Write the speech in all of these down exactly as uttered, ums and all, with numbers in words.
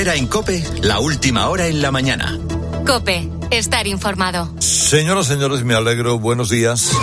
Herrera en COPE, la última hora en la mañana. COPE, estar informado. Señoras, señores, me alegro. Buenos días.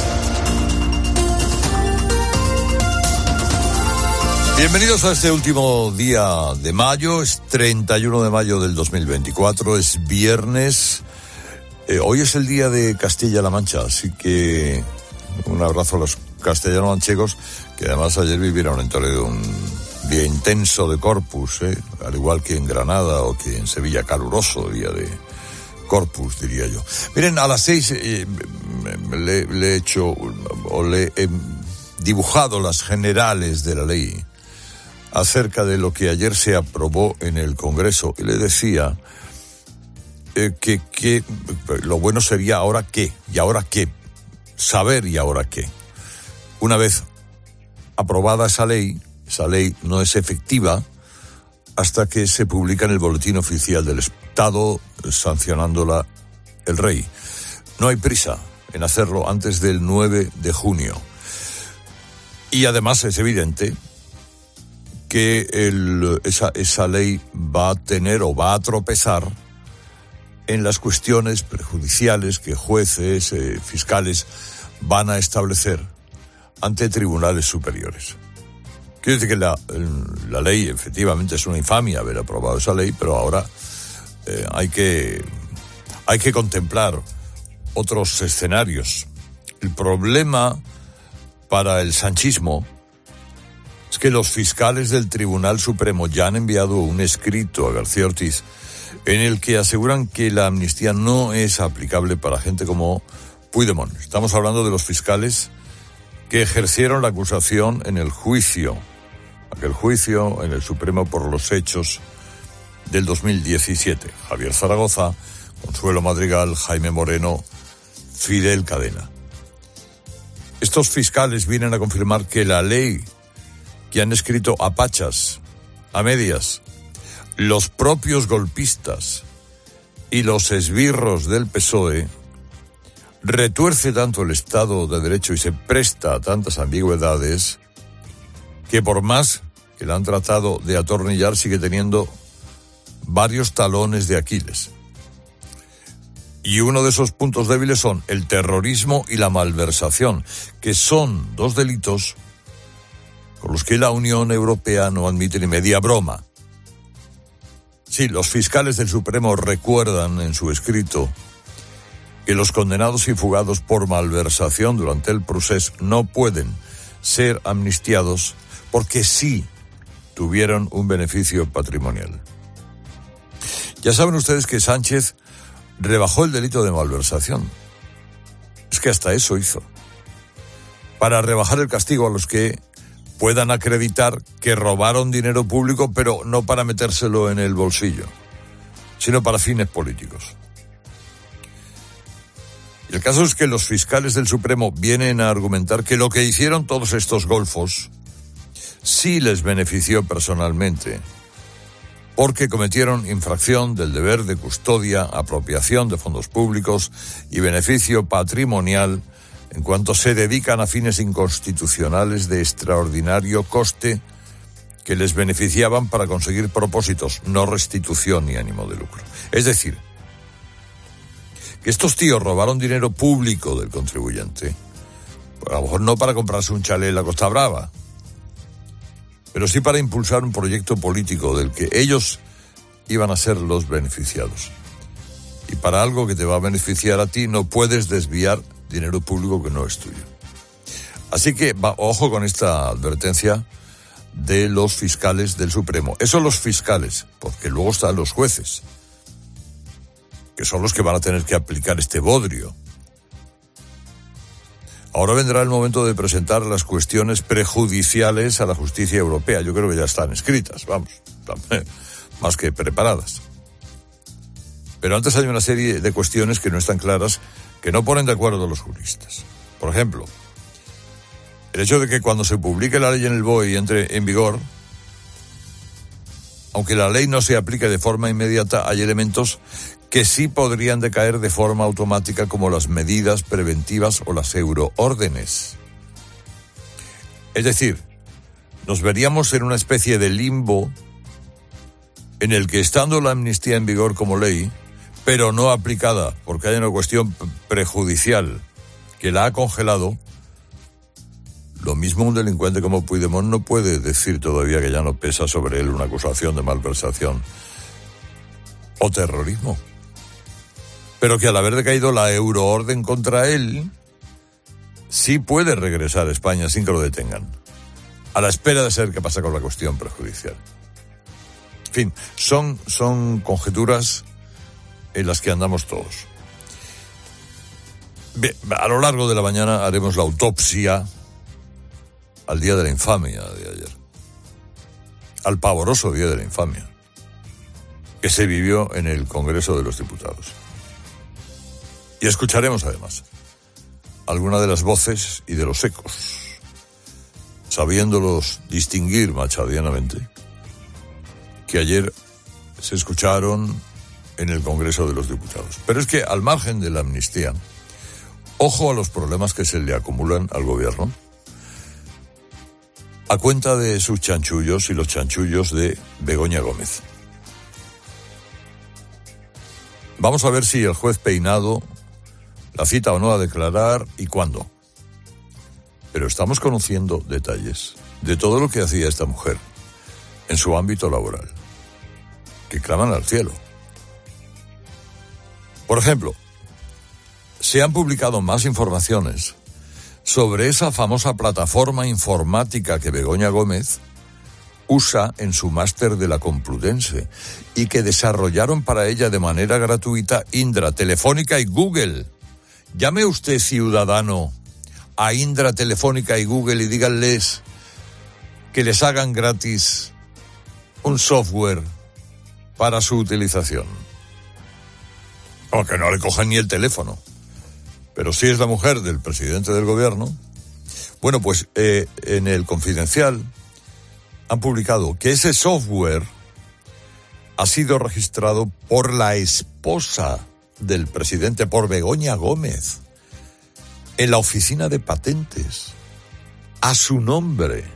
Bienvenidos a este último día de mayo. Es treinta y uno de mayo del dos mil veinticuatro. Es viernes. Eh, hoy es el día de Castilla-La Mancha, así que un abrazo a los castellano-manchegos, que además ayer vivieron en Toledo un día intenso de Corpus, ¿eh? Al igual que en Granada o que en Sevilla, caluroso día de Corpus, diría yo. Miren, a las seis eh, le, le he hecho o le he dibujado las generales de la ley acerca de lo que ayer se aprobó en el Congreso, y le decía eh, que, que lo bueno sería ahora qué, y ahora qué, saber y ahora qué. Una vez aprobada esa ley, esa ley no es efectiva hasta que se publica en el Boletín Oficial del Estado, sancionándola el Rey. No hay prisa en hacerlo antes del nueve de junio. Y además es evidente que el, esa, esa ley va a tener o va a tropezar en las cuestiones prejudiciales que jueces, eh, fiscales van a establecer ante tribunales superiores. Quiero decir que la, la ley efectivamente es una infamia haber aprobado esa ley, pero ahora eh, hay que hay que contemplar otros escenarios. El problema para el sanchismo es que los fiscales del Tribunal Supremo ya han enviado un escrito a García Ortiz en el que aseguran que la amnistía no es aplicable para gente como Puigdemont. Estamos hablando de los fiscales que ejercieron la acusación en el juicio, aquel juicio en el Supremo por los hechos del dos mil diecisiete. Javier Zaragoza, Consuelo Madrigal, Jaime Moreno, Fidel Cadena. Estos fiscales vienen a confirmar que la ley que han escrito a pachas, a medias, los propios golpistas y los esbirros del P S O E, retuerce tanto el Estado de Derecho y se presta a tantas ambigüedades que por más que la han tratado de atornillar sigue teniendo varios talones de Aquiles. Y uno de esos puntos débiles son el terrorismo y la malversación, que son dos delitos con los que la Unión Europea no admite ni media broma. Sí, los fiscales del Supremo recuerdan en su escrito que los condenados y fugados por malversación durante el procés no pueden ser amnistiados porque sí tuvieron un beneficio patrimonial. Ya saben ustedes que Sánchez rebajó el delito de malversación. Es que hasta eso hizo. Para rebajar el castigo a los que puedan acreditar que robaron dinero público, pero no para metérselo en el bolsillo, sino para fines políticos. El caso es que los fiscales del Supremo vienen a argumentar que lo que hicieron todos estos golfos sí les benefició personalmente, porque cometieron infracción del deber de custodia, apropiación de fondos públicos y beneficio patrimonial en cuanto se dedican a fines inconstitucionales de extraordinario coste que les beneficiaban para conseguir propósitos, no restitución ni ánimo de lucro. Es decir, que estos tíos robaron dinero público del contribuyente, a lo mejor no para comprarse un chalet en la Costa Brava, pero sí para impulsar un proyecto político del que ellos iban a ser los beneficiados. Y para algo que te va a beneficiar a ti no puedes desviar dinero público que no es tuyo. Así que va, ojo con esta advertencia de los fiscales del Supremo. Esos los fiscales, porque luego están los jueces, que son los que van a tener que aplicar este bodrio. Ahora vendrá el momento de presentar las cuestiones prejudiciales a la justicia europea. Yo creo que ya están escritas, vamos, más que preparadas. Pero antes hay una serie de cuestiones que no están claras, que no ponen de acuerdo los juristas. Por ejemplo, el hecho de que cuando se publique la ley en el B O E y entre en vigor, aunque la ley no se aplique de forma inmediata, hay elementos que sí podrían decaer de forma automática, como las medidas preventivas o las euroórdenes. Es decir, nos veríamos en una especie de limbo en el que, estando la amnistía en vigor como ley, pero no aplicada porque hay una cuestión prejudicial que la ha congelado, lo mismo un delincuente como Puigdemont no puede decir todavía que ya no pesa sobre él una acusación de malversación o terrorismo. Pero que al haber decaído la euroorden contra él, sí puede regresar a España sin que lo detengan, a la espera de saber qué pasa con la cuestión prejudicial. En fin, son, son conjeturas en las que andamos todos. Bien, a lo largo de la mañana haremos la autopsia al día de la infamia de ayer, al pavoroso día de la infamia que se vivió en el Congreso de los Diputados. Y escucharemos además alguna de las voces y de los ecos, sabiéndolos distinguir machadianamente, que ayer se escucharon en el Congreso de los Diputados. Pero es que, al margen de la amnistía, ojo a los problemas que se le acumulan al gobierno a cuenta de sus chanchullos y los chanchullos de Begoña Gómez. Vamos a ver si el juez Peinado la cita o no a declarar y cuándo. Pero estamos conociendo detalles de todo lo que hacía esta mujer en su ámbito laboral, que claman al cielo. Por ejemplo, se han publicado más informaciones sobre esa famosa plataforma informática que Begoña Gómez usa en su máster de la Complutense y que desarrollaron para ella de manera gratuita Indra, Telefónica y Google. Llame usted, ciudadano, a Indra, Telefónica y Google y díganles que les hagan gratis un software para su utilización. Aunque no le cojan ni el teléfono. Pero sí es la mujer del presidente del gobierno. Bueno, pues eh, en el Confidencial han publicado que ese software ha sido registrado por la esposa del presidente, por Begoña Gómez, en la oficina de patentes, a su nombre.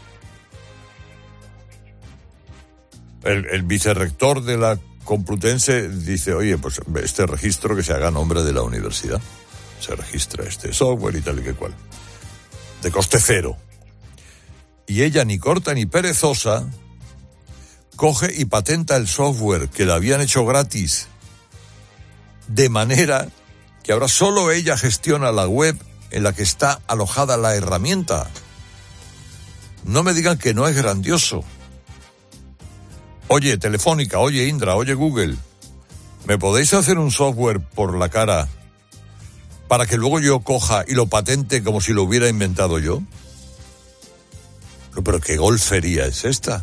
El, el vicerrector de la Complutense dice, oye, pues este registro que se haga a nombre de la universidad. Se registra este software y tal y que cual. De coste cero. Y ella, ni corta ni perezosa, coge y patenta el software que le habían hecho gratis, de manera que ahora solo ella gestiona la web en la que está alojada la herramienta. No me digan que no es grandioso. Oye, Telefónica, oye, Indra, oye, Google, ¿me podéis hacer un software por la cara para que luego yo coja y lo patente como si lo hubiera inventado yo? Pero qué golfería es esta.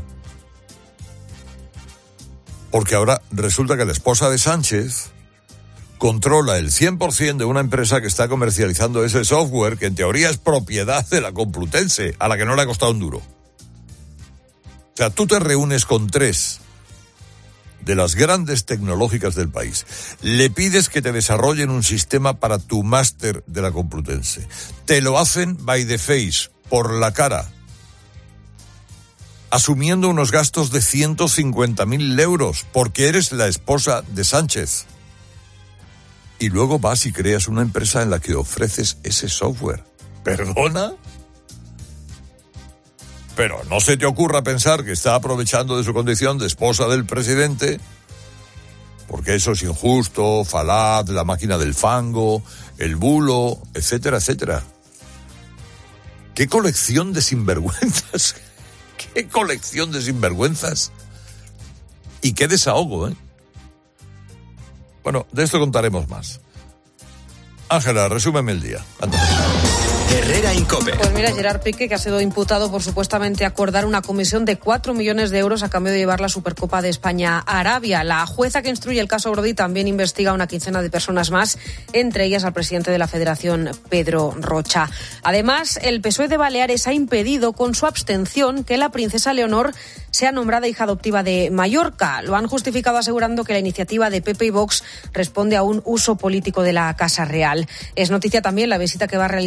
Porque ahora resulta que la esposa de Sánchez controla el cien por ciento de una empresa que está comercializando ese software que en teoría es propiedad de la Complutense, a la que no le ha costado un duro. O sea, tú te reúnes con tres de las grandes tecnológicas del país. Le pides que te desarrollen un sistema para tu máster de la Complutense. Te lo hacen by the face, por la cara, asumiendo unos gastos de ciento cincuenta mil euros, porque eres la esposa de Sánchez. Y luego vas y creas una empresa en la que ofreces ese software. ¿Perdona? Pero no se te ocurra pensar que está aprovechando de su condición de esposa del presidente, porque eso es injusto, falaz, la máquina del fango, el bulo, etcétera, etcétera. ¡Qué colección de sinvergüenzas! ¡Qué colección de sinvergüenzas! Y qué desahogo, ¿eh? Bueno, de esto contaremos más. Ángela, resúmeme el día. Anda. Herrera Incope. Pues mira, Gerard Piqué, que ha sido imputado por supuestamente acordar una comisión de cuatro millones de euros a cambio de llevar la Supercopa de España a Arabia. La jueza que instruye el caso Brody también investiga a una quincena de personas más, entre ellas al presidente de la Federación, Pedro Rocha. Además, el P S O E de Baleares ha impedido con su abstención que la princesa Leonor sea nombrada hija adoptiva de Mallorca. Lo han justificado asegurando que la iniciativa de P P y Vox responde a un uso político de la Casa Real. Es noticia también la visita que va a realizar esta mañana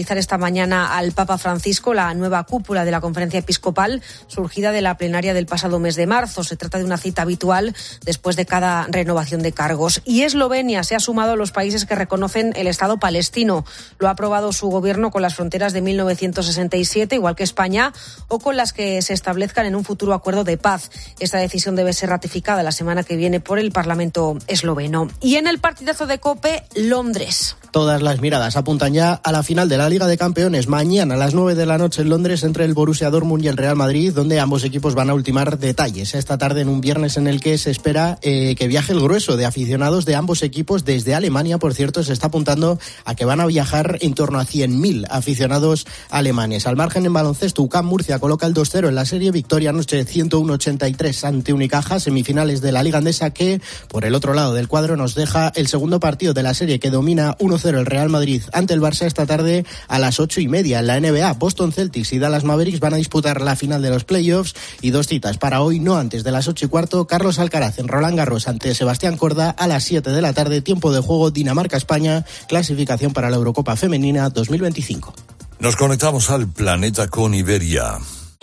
mañana al Papa Francisco, la nueva cúpula de la Conferencia Episcopal, surgida de la plenaria del pasado mes de marzo. Se trata de una cita habitual después de cada renovación de cargos. Y Eslovenia se ha sumado a los países que reconocen el Estado palestino. Lo ha aprobado su gobierno con las fronteras de mil novecientos sesenta y siete, igual que España, o con las que se establezcan en un futuro acuerdo de paz. Esta decisión debe ser ratificada la semana que viene por el Parlamento esloveno. Y en el partidazo de COPE, Londres. Todas las miradas apuntan ya a la final de la Liga de Campeones. Mañana a las nueve de la noche en Londres entre el Borussia Dortmund y el Real Madrid, donde ambos equipos van a ultimar detalles. Esta tarde en un viernes en el que se espera eh, que viaje el grueso de aficionados de ambos equipos desde Alemania. Por cierto, se está apuntando a que van a viajar en torno a cien mil aficionados alemanes. Al margen en baloncesto, U C A M Murcia coloca el dos cero en la serie. Victoria anoche ciento uno a ochenta y tres ante Unicaja. Semifinales de la Liga Andesa que, por el otro lado del cuadro, nos deja el segundo partido de la serie que domina uno cero el Real Madrid ante el Barça esta tarde a las ocho y media. En la N B A, Boston Celtics y Dallas Mavericks van a disputar la final de los playoffs y dos citas para hoy, no antes de las ocho y cuarto. Carlos Alcaraz en Roland Garros ante Sebastián Corda a las siete de la tarde. Tiempo de juego Dinamarca-España, clasificación para la Eurocopa Femenina dos mil veinticinco. Nos conectamos al planeta con Iberia.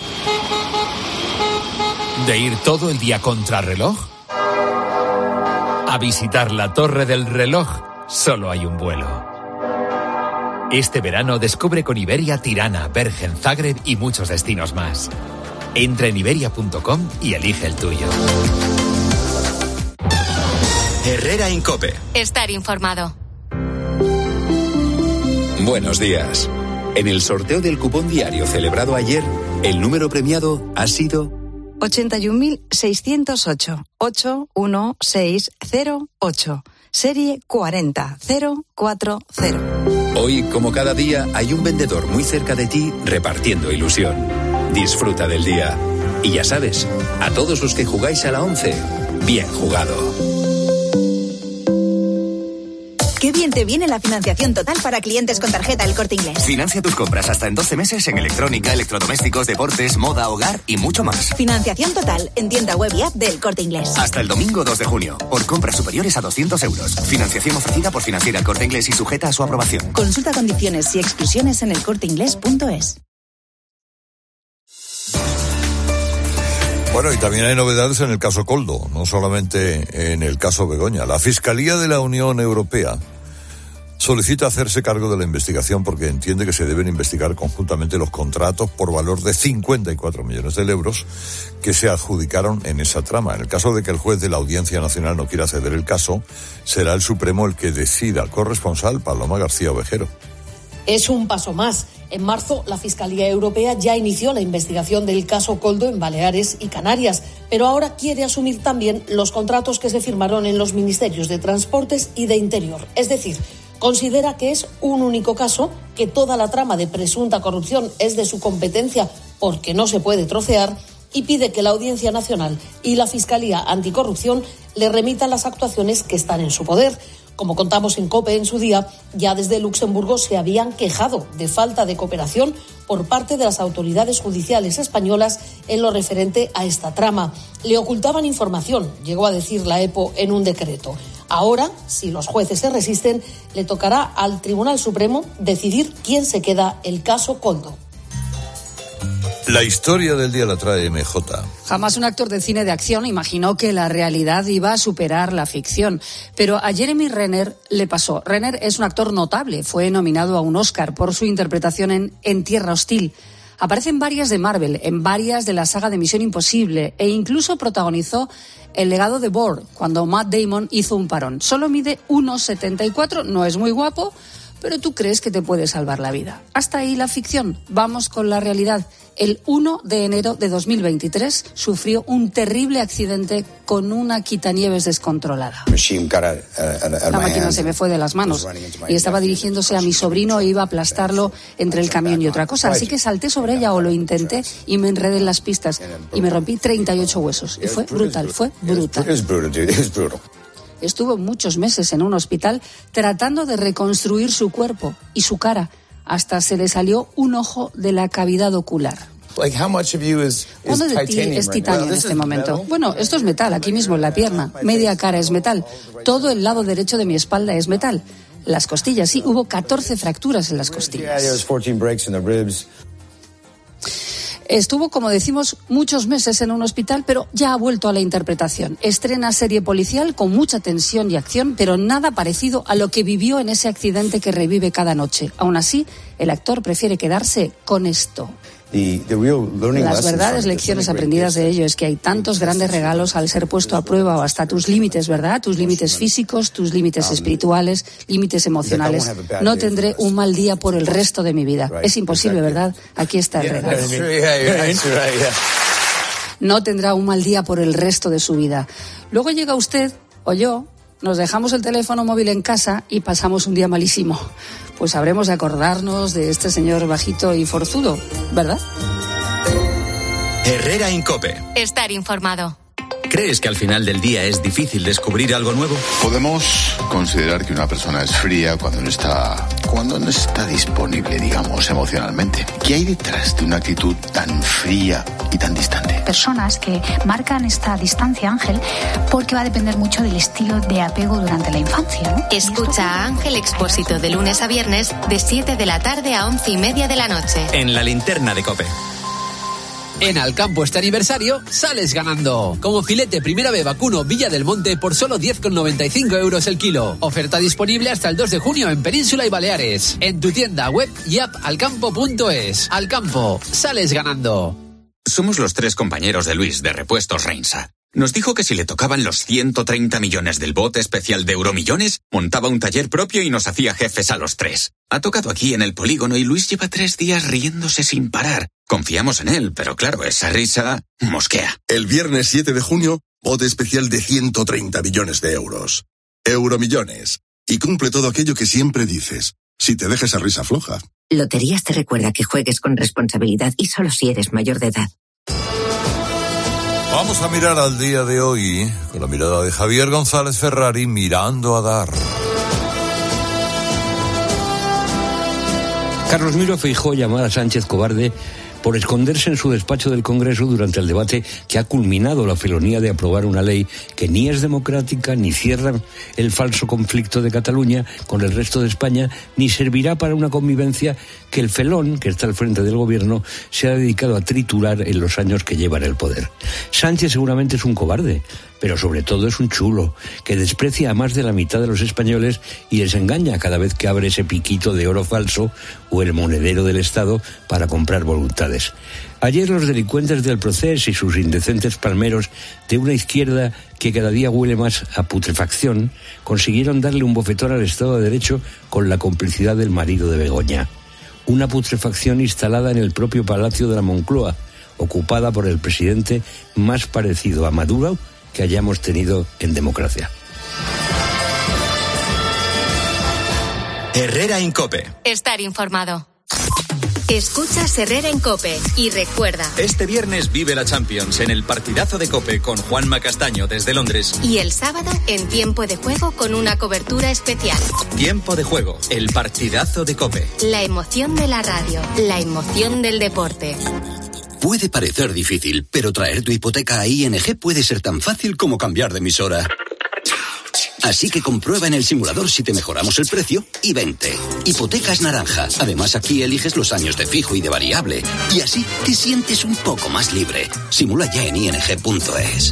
¿De ir todo el día contra reloj? A visitar la Torre del Reloj solo hay un vuelo. Este verano descubre con Iberia Tirana, Bergen, Zagreb y muchos destinos más. Entra en iberia punto com y elige el tuyo. Herrera en COPE. Estar informado. Buenos días. En el sorteo del cupón diario celebrado ayer, el número premiado ha sido ochenta y un mil seiscientos ocho, ocho uno seis cero ocho, serie cuarenta cero cuatro cero. Hoy, como cada día, hay un vendedor muy cerca de ti repartiendo ilusión. Disfruta del día. Y ya sabes, a todos los que jugáis a la once, bien jugado. Qué bien te viene la financiación total para clientes con tarjeta El Corte Inglés. Financia tus compras hasta en doce meses en electrónica, electrodomésticos, deportes, moda, hogar y mucho más. Financiación total en tienda web y app del Corte Inglés. Hasta el domingo dos de junio. Por compras superiores a doscientos euros. Financiación ofrecida por Financiera El Corte Inglés y sujeta a su aprobación. Consulta condiciones y exclusiones en el corte inglés punto es. Bueno, y también hay novedades en el caso Koldo, no solamente en el caso Begoña. La Fiscalía de la Unión Europea solicita hacerse cargo de la investigación porque entiende que se deben investigar conjuntamente los contratos por valor de cincuenta y cuatro millones de euros que se adjudicaron en esa trama. En el caso de que el juez de la Audiencia Nacional no quiera ceder el caso, será el Supremo el que decida. Corresponsal Paloma García Ovejero. Es un paso más. En marzo, la Fiscalía Europea ya inició la investigación del caso Koldo en Baleares y Canarias, pero ahora quiere asumir también los contratos que se firmaron en los ministerios de Transportes y de Interior. Es decir, considera que es un único caso, que toda la trama de presunta corrupción es de su competencia porque no se puede trocear, y pide que la Audiencia Nacional y la Fiscalía Anticorrupción le remitan las actuaciones que están en su poder. Como contamos en COPE en su día, ya desde Luxemburgo se habían quejado de falta de cooperación por parte de las autoridades judiciales españolas en lo referente a esta trama. Le ocultaban información, llegó a decir la EPO en un decreto. Ahora, si los jueces se resisten, le tocará al Tribunal Supremo decidir quién se queda el caso Koldo. La historia del día la trae M J. Jamás un actor de cine de acción imaginó que la realidad iba a superar la ficción. Pero a Jeremy Renner le pasó. Renner es un actor notable. Fue nominado a un Oscar por su interpretación en En Tierra Hostil. Aparece en varias de Marvel, en varias de la saga de Misión Imposible e incluso protagonizó El legado de Bourne, cuando Matt Damon hizo un parón. Solo mide uno setenta y cuatro, no es muy guapo, pero tú crees que te puede salvar la vida. Hasta ahí la ficción. Vamos con la realidad. El uno de enero de dos mil veintitrés sufrió un terrible accidente con una quitanieves descontrolada. La máquina se me fue de las manos y estaba dirigiéndose a mi sobrino e iba a aplastarlo entre el camión y otra cosa. Así que salté sobre ella, o lo intenté, y me enredé en las pistas y me rompí treinta y ocho huesos. Y fue brutal, fue brutal. Estuvo muchos meses en un hospital tratando de reconstruir su cuerpo y su cara. Hasta se le salió un ojo de la cavidad ocular. ¿Cuánto de ti es titanio en este momento? Bueno, esto es metal, aquí mismo en la pierna. Media cara es metal. Todo el lado derecho de mi espalda es metal. las costillas. Sí, hubo catorce fracturas en las costillas. Estuvo, como decimos, muchos meses en un hospital, pero ya ha vuelto a la interpretación. Estrena serie policial con mucha tensión y acción, pero nada parecido a lo que vivió en ese accidente que revive cada noche. Aún así, el actor prefiere quedarse con esto. Las verdades, lecciones aprendidas de ello es que hay tantos grandes regalos al ser puesto a prueba o hasta tus límites, ¿verdad? Tus límites físicos, tus límites espirituales, límites emocionales. No tendré un mal día por el resto de mi vida. Es imposible, ¿verdad? Aquí está el regalo. No tendrá un mal día por el resto de su vida. Luego llega usted o yo, nos dejamos el teléfono móvil en casa y pasamos un día malísimo. Pues habremos de acordarnos de este señor bajito y forzudo, ¿verdad? Herrera Incope. Estar informado. ¿Crees que al final del día es difícil descubrir algo nuevo? Podemos considerar que una persona es fría cuando no está, cuando no está disponible, digamos, emocionalmente. ¿Qué hay detrás de una actitud tan fría y tan distante? Personas que marcan esta distancia, Ángel, porque va a depender mucho del estilo de apego durante la infancia, ¿no? Escucha a Ángel Expósito de lunes a viernes de siete de la tarde a once y media de la noche. En la linterna de COPE. En Alcampo este aniversario sales ganando. Como filete primera B vacuno Villa del Monte por solo diez con noventa y cinco euros el kilo. Oferta disponible hasta el dos de junio en Península y Baleares. En tu tienda web y app alcampo punto es. Alcampo, sales ganando. Somos los tres compañeros de Luis de Repuestos Reinsa. Nos dijo que si le tocaban los ciento treinta millones del bote especial de Euromillones, montaba un taller propio y nos hacía jefes a los tres. Ha tocado aquí en el polígono y Luis lleva tres días riéndose sin parar. Confiamos en él, pero claro, esa risa mosquea. El viernes siete de junio, bote especial de ciento treinta millones de euros. Euromillones. Y cumple todo aquello que siempre dices. Si te dejas esa risa floja. Loterías te recuerda que juegues con responsabilidad y solo si eres mayor de edad. Vamos a mirar al día de hoy con la mirada de Javier González Ferrari, mirando a dar. Carlos Miro Feijóo llamó a Sánchez cobarde por esconderse en su despacho del Congreso durante el debate que ha culminado la felonía de aprobar una ley que ni es democrática, ni cierra el falso conflicto de Cataluña con el resto de España, ni servirá para una convivencia que el felón, que está al frente del gobierno, se ha dedicado a triturar en los años que lleva en el poder. Sánchez seguramente es un cobarde, pero sobre todo es un chulo, que desprecia a más de la mitad de los españoles y les engaña cada vez que abre ese piquito de oro falso o el monedero del Estado para comprar voluntades. Ayer los delincuentes del Procés y sus indecentes palmeros de una izquierda que cada día huele más a putrefacción consiguieron darle un bofetón al Estado de Derecho con la complicidad del marido de Begoña. Una putrefacción instalada en el propio Palacio de la Moncloa, ocupada por el presidente más parecido a Maduro que hayamos tenido en democracia. Herrera Incope. Estar informado. Escuchas Herrera en COPE y recuerda. Este viernes vive la Champions en el partidazo de COPE con Juanma Castaño desde Londres. Y el sábado en Tiempo de Juego con una cobertura especial. Tiempo de Juego, el partidazo de COPE. La emoción de la radio, la emoción del deporte. Puede parecer difícil, pero traer tu hipoteca a I N G puede ser tan fácil como cambiar de emisora. Así que comprueba en el simulador si te mejoramos el precio y vente. Hipotecas Naranja. Además, aquí eliges los años de fijo y de variable. Y así te sientes un poco más libre. Simula ya en i n g punto es.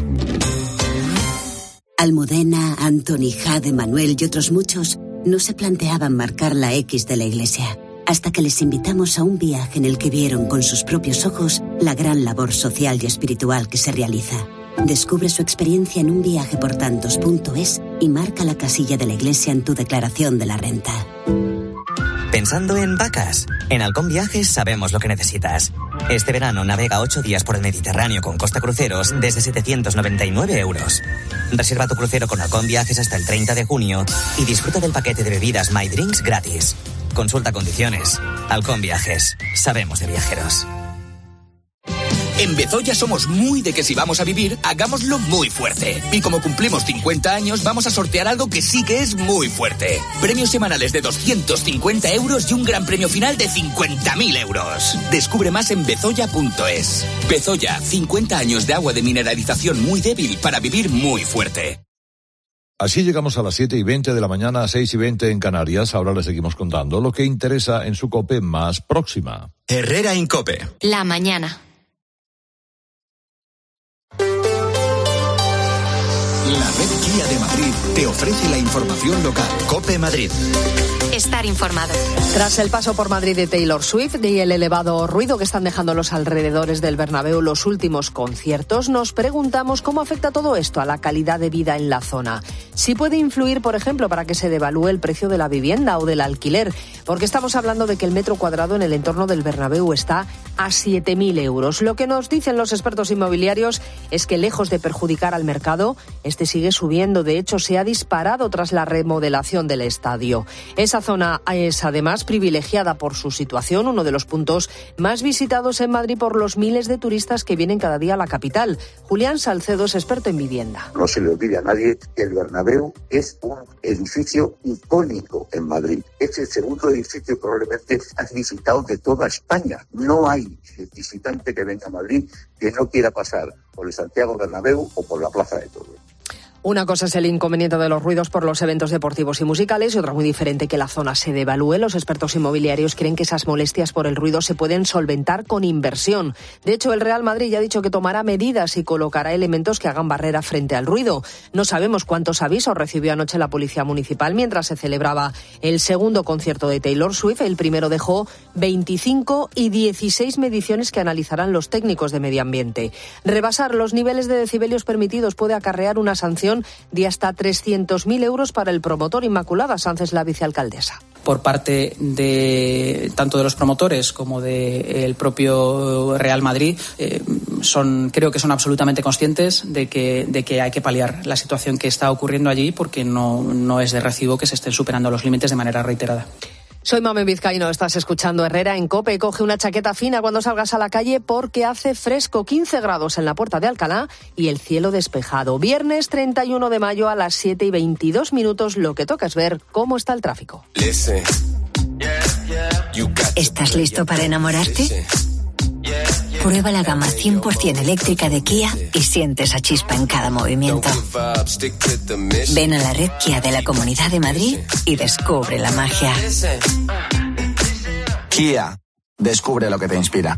Almudena, Antoni, Jade, Manuel y otros muchos no se planteaban marcar la X de la Iglesia, hasta que les invitamos a un viaje en el que vieron con sus propios ojos la gran labor social y espiritual que se realiza. Descubre su experiencia en un viaje por tantos punto es y marca la casilla de la Iglesia en tu declaración de la renta. ¿Pensando en vacas? En Halcón Viajes sabemos lo que necesitas. Este verano navega ocho días por el Mediterráneo con Costa Cruceros desde setecientos noventa y nueve euros. Reserva tu crucero con Halcón Viajes hasta el treinta de junio y disfruta del paquete de bebidas My Drinks gratis. Consulta condiciones. Halcón Viajes. Sabemos de viajeros. En Bezoya somos muy de que si vamos a vivir, hagámoslo muy fuerte. Y como cumplimos cincuenta años, vamos a sortear algo que sí que es muy fuerte. Premios semanales de doscientos cincuenta euros y un gran premio final de cincuenta mil euros. Descubre más en bezoya punto es. Bezoya, cincuenta años de agua de mineralización muy débil para vivir muy fuerte. Así llegamos a las siete y veinte de la mañana, a seis y veinte en Canarias. Ahora les seguimos contando lo que interesa en su COPE más próxima. Herrera Incope. La mañana. La red Kia de Madrid te ofrece la información local. COPE Madrid. Estar informado. Tras el paso por Madrid de Taylor Swift y el elevado ruido que están dejando los alrededores del Bernabéu los últimos conciertos, nos preguntamos cómo afecta todo esto a la calidad de vida en la zona. Si puede influir, por ejemplo, para que se devalúe el precio de la vivienda o del alquiler, porque estamos hablando de que el metro cuadrado en el entorno del Bernabéu está a siete mil euros. Lo que nos dicen los expertos inmobiliarios es que, lejos de perjudicar al mercado, este sigue subiendo. De hecho, se ha disparado tras la remodelación del estadio. Esa zona es además privilegiada por su situación, uno de los puntos más visitados en Madrid por los miles de turistas que vienen cada día a la capital. Julián Salcedo es experto en vivienda. No se le olvide a nadie que el Bernabéu es un edificio icónico en Madrid. Es el segundo edificio probablemente más visitado de toda España. No hay visitante que venga a Madrid que no quiera pasar por el Santiago Bernabéu o por la Plaza de Toros. Una cosa es el inconveniente de los ruidos por los eventos deportivos y musicales y otra muy diferente, que la zona se devalúe. Los expertos inmobiliarios creen que esas molestias por el ruido se pueden solventar con inversión. De hecho, el Real Madrid ya ha dicho que tomará medidas y colocará elementos que hagan barrera frente al ruido. No sabemos cuántos avisos recibió anoche la Policía Municipal mientras se celebraba el segundo concierto de Taylor Swift. El primero dejó veinticinco y dieciséis mediciones que analizarán los técnicos de medio ambiente. Rebasar los niveles de decibelios permitidos puede acarrear una sanción de hasta trescientos mil euros para el promotor. Inmaculada Sánchez, la vicealcaldesa. Por parte de tanto de los promotores como del propio Real Madrid, eh, son creo que son absolutamente conscientes de que, de que hay que paliar la situación que está ocurriendo allí, porque no, no es de recibo que se estén superando los límites de manera reiterada. Soy Mamen Vizcaíno, estás escuchando Herrera en COPE. Coge una chaqueta fina cuando salgas a la calle porque hace fresco, quince grados en la Puerta de Alcalá y el cielo despejado. Viernes treinta y uno de mayo a las siete y veintidós minutos. Lo que toca es ver cómo está el tráfico. ¿Estás listo para enamorarte? Prueba la gama cien por ciento eléctrica de Kia y siente esa chispa en cada movimiento. Ven a la red Kia de la Comunidad de Madrid y descubre la magia. Kia, descubre lo que te inspira.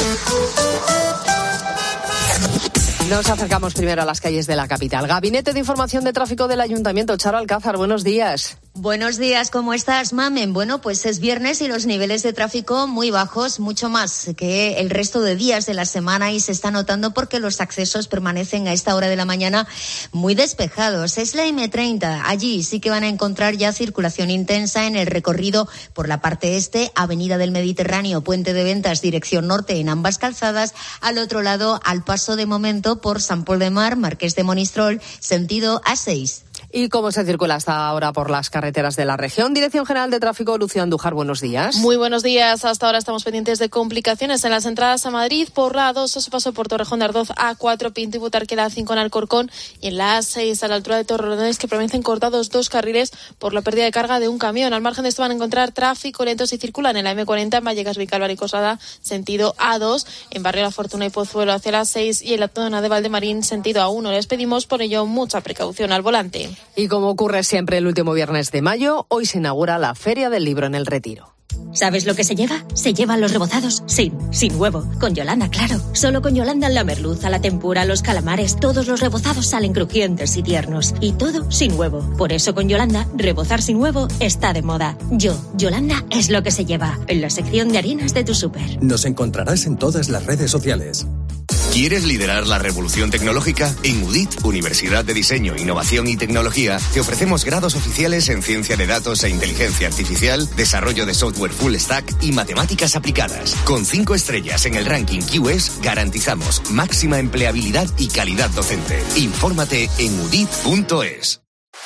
Nos acercamos primero a las calles de la capital. Gabinete de Información de Tráfico del Ayuntamiento. Charo Alcázar, buenos días. Buenos días, ¿cómo estás, Mamen? Bueno, pues es viernes y los niveles de tráfico muy bajos, mucho más que el resto de días de la semana, y se está notando porque los accesos permanecen a esta hora de la mañana muy despejados. Es la eme treinta, allí sí que van a encontrar ya circulación intensa en el recorrido por la parte este, Avenida del Mediterráneo, Puente de Ventas, dirección norte en ambas calzadas, al otro lado, al paso de momento por San Pol de Mar, Marqués de Monistrol, sentido A seis. ¿Y cómo se circula hasta ahora por las carreteras de la región? Dirección General de Tráfico, Lucía Andújar, buenos días. Muy buenos días. Hasta ahora estamos pendientes de complicaciones en las entradas a Madrid por la A dos, a su paso por Torrejón de Ardoz, A cuatro, Pinto y Butarque, A cinco en Alcorcón, y en la A seis a la altura de Torrelodones, que permanecen cortados dos carriles por la pérdida de carga de un camión. Al margen de esto van a encontrar tráfico lento si circulan en la eme cuarenta, en Vallecas, Vicálvaro y Coslada, sentido A dos, en Barrio La Fortuna y Pozuelo hacia la A seis, y en la zona de Valdemarín, sentido A uno. Les pedimos por ello mucha precaución al volante. Y como ocurre siempre el último viernes de mayo, hoy se inaugura la Feria del Libro en El Retiro. ¿Sabes lo que se lleva? Se llevan los rebozados sin, sin huevo. Con Yolanda, claro. Solo con Yolanda la merluza, la tempura, los calamares, todos los rebozados salen crujientes y tiernos. Y todo sin huevo. Por eso con Yolanda, rebozar sin huevo está de moda. Yo, Yolanda, es lo que se lleva. En la sección de harinas de tu súper. Nos encontrarás en todas las redes sociales. ¿Quieres liderar la revolución tecnológica? En U D I T, Universidad de Diseño, Innovación y Tecnología, te ofrecemos grados oficiales en Ciencia de Datos e Inteligencia Artificial, Desarrollo de Software Full Stack y Matemáticas Aplicadas. Con cinco estrellas en el ranking Q S, garantizamos máxima empleabilidad y calidad docente. Infórmate en u d i t punto e s.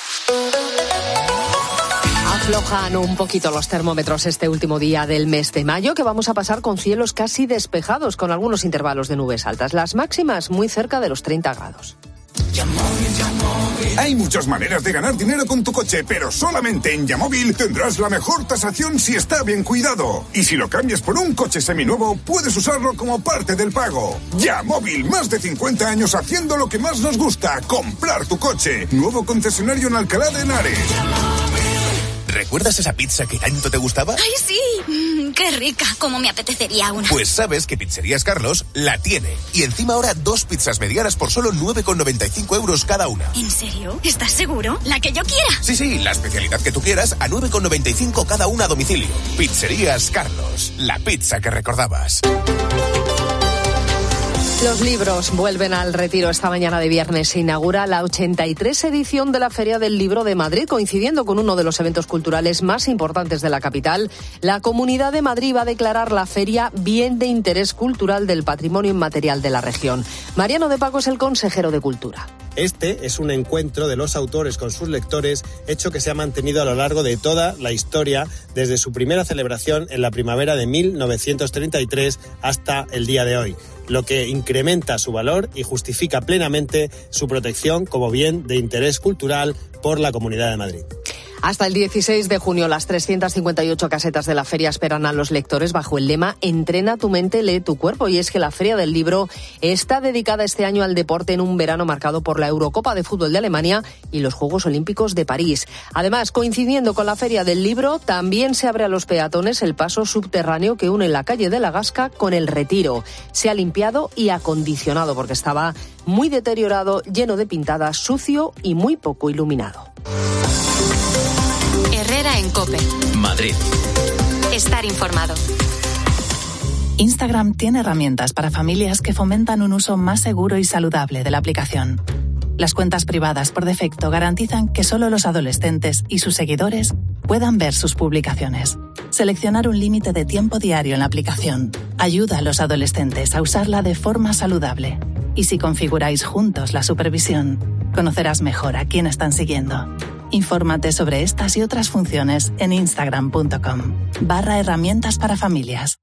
Aflojan un poquito los termómetros este último día del mes de mayo, que vamos a pasar con cielos casi despejados, con algunos intervalos de nubes altas. Las máximas muy cerca de los treinta grados. Hay muchas maneras de ganar dinero con tu coche, pero solamente en Yamóvil tendrás la mejor tasación si está bien cuidado. Y si lo cambias por un coche seminuevo, puedes usarlo como parte del pago. Yamóvil, más de cincuenta años haciendo lo que más nos gusta, comprar tu coche. Nuevo concesionario en Alcalá de Henares. ¿Recuerdas esa pizza que tanto te gustaba? ¡Ay, sí! Mm, ¡Qué rica! ¿Cómo me apetecería una? Pues sabes que Pizzerías Carlos la tiene. Y encima ahora dos pizzas medianas por solo nueve con noventa y cinco euros cada una. ¿En serio? ¿Estás seguro? ¿La que yo quiera? Sí, sí, la especialidad que tú quieras a nueve con noventa y cinco cada una a domicilio. Pizzerías Carlos, la pizza que recordabas. Los libros vuelven al Retiro. Esta mañana de viernes se inaugura la ochenta y tres edición de la Feria del Libro de Madrid, coincidiendo con uno de los eventos culturales más importantes de la capital. La Comunidad de Madrid va a declarar la feria Bien de Interés Cultural del Patrimonio Inmaterial de la región. Mariano de Paco es el consejero de Cultura. Este es un encuentro de los autores con sus lectores, hecho que se ha mantenido a lo largo de toda la historia, desde su primera celebración en la primavera de mil novecientos treinta y tres hasta el día de hoy, lo que incrementa su valor y justifica plenamente su protección como bien de interés cultural por la Comunidad de Madrid. Hasta el dieciséis de junio, las trescientas cincuenta y ocho casetas de la feria esperan a los lectores bajo el lema Entrena tu mente, lee tu cuerpo. Y es que la Feria del Libro está dedicada este año al deporte en un verano marcado por la Eurocopa de Fútbol de Alemania y los Juegos Olímpicos de París. Además, coincidiendo con la Feria del Libro, también se abre a los peatones el paso subterráneo que une la calle de la Gasca con el Retiro. Se ha limpiado y acondicionado porque estaba muy deteriorado, lleno de pintadas, sucio y muy poco iluminado. Herrera en COPE. Madrid. Estar informado. Instagram tiene herramientas para familias que fomentan un uso más seguro y saludable de la aplicación. Las cuentas privadas por defecto garantizan que solo los adolescentes y sus seguidores puedan ver sus publicaciones. Seleccionar un límite de tiempo diario en la aplicación ayuda a los adolescentes a usarla de forma saludable. Y si configuráis juntos la supervisión, conocerás mejor a quién están siguiendo. Infórmate sobre estas y otras funciones en instagram punto com barra herramientas para familias.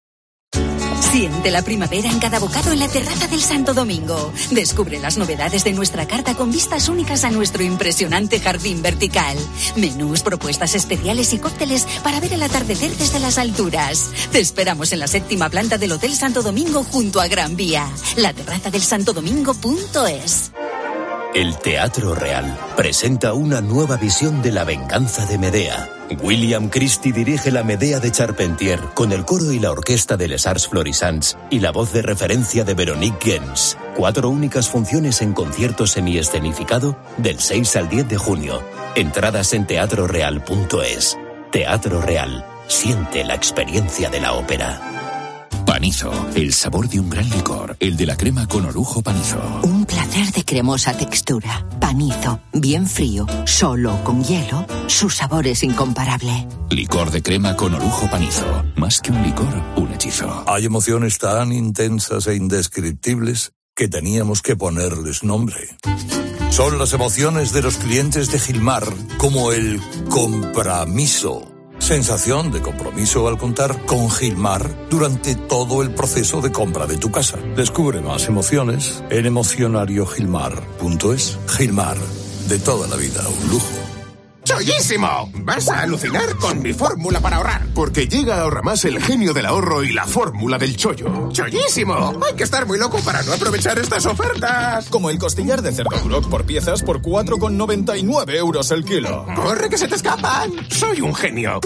Siente la primavera en cada bocado en la terraza del Santo Domingo. Descubre las novedades de nuestra carta con vistas únicas a nuestro impresionante jardín vertical. Menús, propuestas especiales y cócteles para ver el atardecer desde las alturas. Te esperamos en la séptima planta del Hotel Santo Domingo junto a Gran Vía. La terraza del santo domingo punto es. El Teatro Real presenta una nueva visión de La venganza de Medea. William Christie dirige la Medea de Charpentier con el coro y la orquesta de Les Arts Florissants y la voz de referencia de Veronique Gens. Cuatro únicas funciones en concierto semiescenificado del seis al diez de junio. Entradas en teatro real punto es. Teatro Real. Siente la experiencia de la ópera. Panizo, el sabor de un gran licor, el de la crema con orujo Panizo. Un placer de cremosa textura. Panizo, bien frío, solo con hielo, su sabor es incomparable. Licor de crema con orujo Panizo. Más que un licor, un hechizo. Hay emociones tan intensas e indescriptibles que teníamos que ponerles nombre. Son las emociones de los clientes de Gilmar, como el compromiso. Sensación de compromiso al contar con Gilmar durante todo el proceso de compra de tu casa. Descubre más emociones en emocionario gilmar punto es. Gilmar, de toda la vida, un lujo. ¡Chollísimo! Vas a alucinar con mi fórmula para ahorrar. Porque llega a Ahorramás el genio del ahorro y la fórmula del chollo. ¡Chollísimo! Hay que estar muy loco para no aprovechar estas ofertas. Como el costillar de cerdo Duroc por piezas por cuatro con noventa y nueve euros el kilo. ¡Corre que se te escapan! ¡Soy un genio!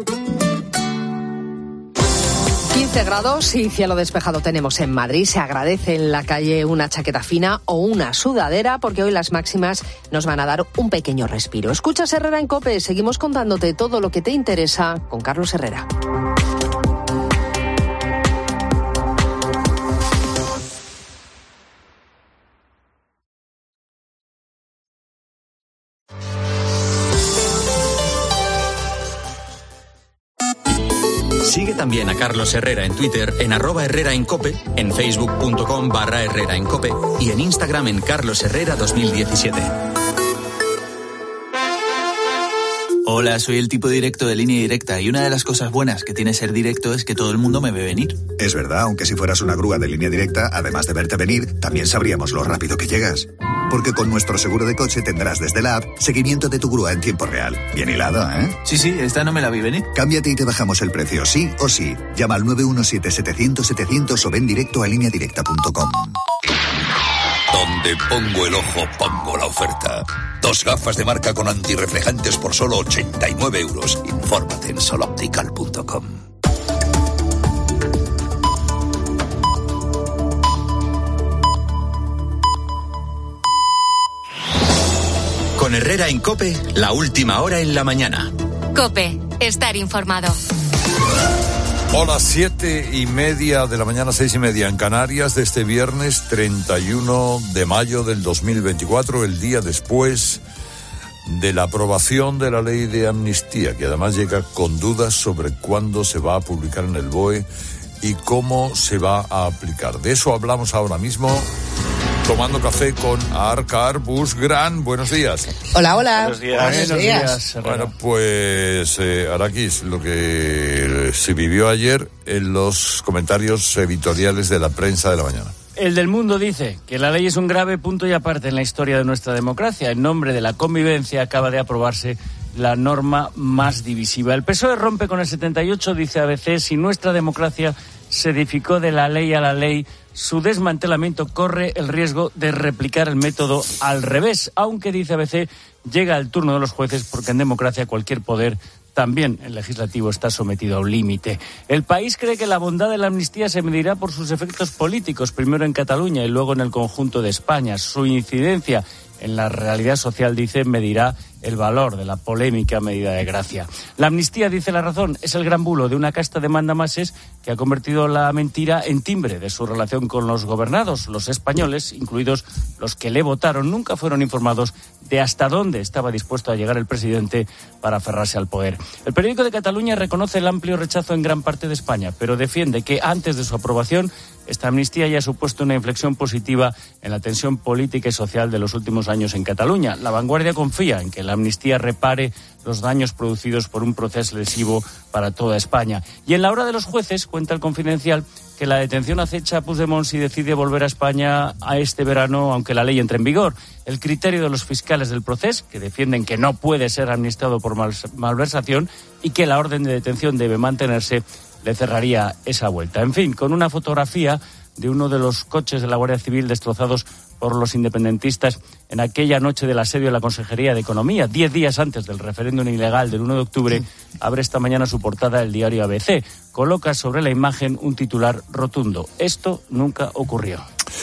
quince grados y cielo despejado tenemos en Madrid. Se agradece en la calle una chaqueta fina o una sudadera porque hoy las máximas nos van a dar un pequeño respiro. Escuchas Herrera en COPE. Seguimos contándote todo lo que te interesa con Carlos Herrera. Sigue también a Carlos Herrera en Twitter, en arroba Herrera en Cope, en facebook punto com barra Herrera en Cope y en Instagram en Carlos Herrera dos mil diecisiete. Hola, soy el tipo directo de Línea Directa y una de las cosas buenas que tiene ser directo es que todo el mundo me ve venir. Es verdad, aunque si fueras una grúa de Línea Directa, además de verte venir, también sabríamos lo rápido que llegas. Porque con nuestro seguro de coche tendrás desde la app seguimiento de tu grúa en tiempo real. Bien hilado, ¿eh? Sí, sí, esta no me la vi venir. Cámbiate y te bajamos el precio, sí o sí. Llama al nueve uno siete, setecientos, setecientos o ven directo a línea directa punto com. Donde pongo el ojo, pongo la oferta. Dos gafas de marca con antirreflejantes por solo ochenta y nueve euros. Infórmate en sol optical punto com. Con Herrera en COPE, la última hora en la mañana. COPE, estar informado. Hola, siete y media de la mañana, seis y media en Canarias, de este viernes treinta y uno de mayo del dos mil veinticuatro, el día después de la aprobación de la ley de amnistía, que además llega con dudas sobre cuándo se va a publicar en el B O E y cómo se va a aplicar. De eso hablamos ahora mismo, tomando café con Arca Arbus Gran. Buenos días. Hola, hola. Buenos días. Buenos Buenos días. días. Bueno, pues, eh, Araquis, lo que se vivió ayer en los comentarios editoriales de la prensa de la mañana. El del Mundo dice que la ley es un grave punto y aparte en la historia de nuestra democracia. En nombre de la convivencia acaba de aprobarse la norma más divisiva. El P S O E rompe con el setenta y ocho, dice A B C, si nuestra democracia se edificó de la ley a la ley, su desmantelamiento corre el riesgo de replicar el método al revés, aunque, dice A B C, llega el turno de los jueces porque en democracia cualquier poder, también el legislativo, está sometido a un límite. El País cree que la bondad de la amnistía se medirá por sus efectos políticos, primero en Cataluña y luego en el conjunto de España. Su incidencia en la realidad social, dice, medirá el valor de la polémica medida de gracia. La amnistía, dice La Razón, es el gran bulo de una casta de mandamases que ha convertido la mentira en timbre de su relación con los gobernados. Los españoles, incluidos los que le votaron, nunca fueron informados de hasta dónde estaba dispuesto a llegar el presidente para aferrarse al poder. El periódico de Cataluña reconoce el amplio rechazo en gran parte de España, pero defiende que antes de su aprobación esta amnistía ya ha supuesto una inflexión positiva en la tensión política y social de los últimos años en Cataluña. La Vanguardia confía en que la amnistía repare los daños producidos por un proceso lesivo para toda España. Y en la hora de los jueces, cuenta el Confidencial, que la detención acecha a Puigdemont si decide volver a España a este verano, aunque la ley entre en vigor. El criterio de los fiscales del proceso, que defienden que no puede ser amnistiado por mal- malversación y que la orden de detención debe mantenerse, le cerraría esa vuelta. En fin, con una fotografía de uno de los coches de la Guardia Civil destrozados por los independentistas en aquella noche del asedio a la Consejería de Economía, diez días antes del referéndum ilegal del uno de octubre, abre esta mañana su portada el diario A B C. Coloca sobre la imagen un titular rotundo: esto nunca ocurrió.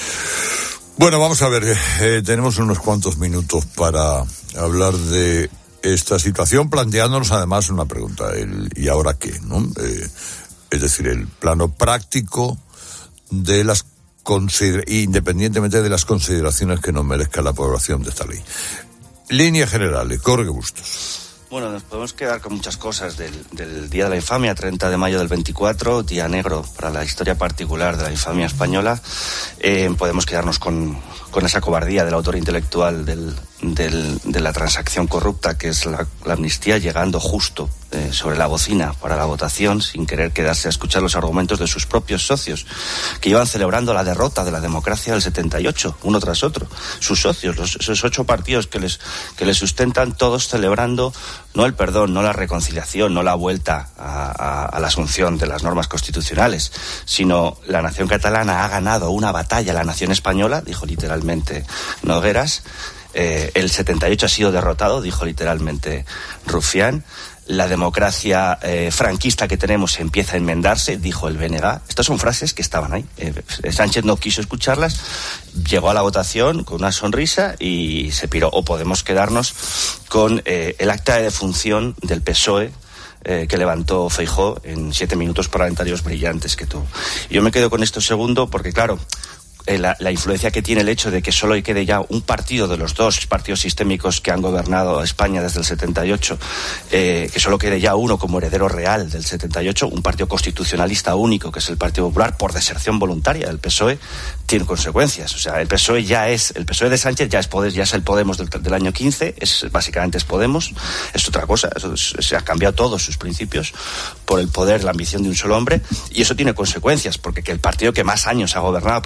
Bueno, vamos a ver, eh, tenemos unos cuantos minutos para hablar de esta situación, planteándonos además una pregunta, el ¿y ahora qué?, ¿no? Eh, es decir, el plano práctico de las consider- independientemente de las consideraciones que nos merezca la aprobación de esta ley. Líneas generales, Jorge Bustos. Bueno, nos podemos quedar con muchas cosas del, del Día de la Infamia, treinta de mayo del veinticuatro, día negro para la historia particular de la infamia española. Eh, podemos quedarnos con, con esa cobardía del autor intelectual del, del, de la transacción corrupta, que es la, la amnistía, llegando justo eh, sobre la bocina para la votación, sin querer quedarse a escuchar los argumentos de sus propios socios, que iban celebrando la derrota de la democracia del setenta y ocho, uno tras otro. Sus socios, los, esos ocho partidos que les, que les sustentan, todos celebrando no el perdón, no la reconciliación, no la vuelta a, a, a la asunción de las normas constitucionales, sino la nación catalana ha ganado una batalla a la nación española, dijo literalmente Nogueras. Eh, el setenta y ocho ha sido derrotado, dijo literalmente Rufián. La democracia eh, franquista que tenemos empieza a enmendarse, dijo el B N G. Estas son frases que estaban ahí. Eh, Sánchez no quiso escucharlas, llegó a la votación con una sonrisa y se piró. O podemos quedarnos con eh, el acta de defunción del P S O E, Eh, que levantó Feijóo en siete minutos parlamentarios brillantes que tuvo. Yo me quedo con esto segundo porque, claro, eh, la, la influencia que tiene el hecho de que solo quede ya un partido de los dos partidos sistémicos que han gobernado España desde el setenta y ocho, eh, que solo quede ya uno como heredero real del setenta y ocho, un partido constitucionalista único, que es el Partido Popular, por deserción voluntaria del P S O E, tiene consecuencias. O sea, el P S O E ya es, el P S O E de Sánchez ya es Podemos, ya es el Podemos del, del año quince, es, básicamente es Podemos, es otra cosa, eso es, se ha cambiado todos sus principios por el poder, la ambición de un solo hombre, y eso tiene consecuencias, porque que el partido que más años ha gobernado precisamente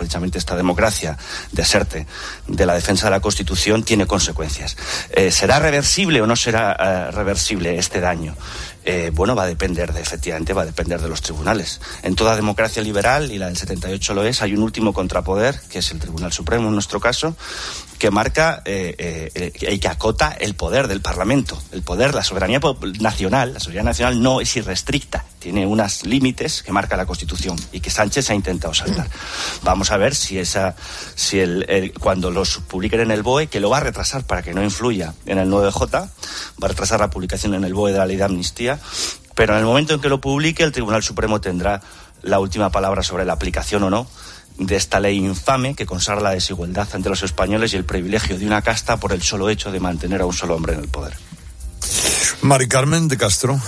nuestra democracia deserte de la defensa de la Constitución, tiene consecuencias. Eh, ¿Será reversible o no será eh, reversible este daño? Eh, bueno, va a depender, de, efectivamente, va a depender de los tribunales. En toda democracia liberal, y la del setenta y ocho lo es, hay un último contrapoder, que es el Tribunal Supremo en nuestro caso, que marca eh, eh, y que acota el poder del Parlamento. El poder, la soberanía nacional, la soberanía nacional no es irrestricta, tiene unos límites que marca la Constitución y que Sánchez ha intentado saltar. Vamos a ver si esa, si el, el cuando los publiquen en el B O E, que lo va a retrasar para que no influya en el nueve J, va a retrasar la publicación en el B O E de la ley de amnistía, pero en el momento en que lo publique, el Tribunal Supremo tendrá la última palabra sobre la aplicación o no de esta ley infame que consagra la desigualdad entre los españoles y el privilegio de una casta por el solo hecho de mantener a un solo hombre en el poder. Mari Carmen de Castro.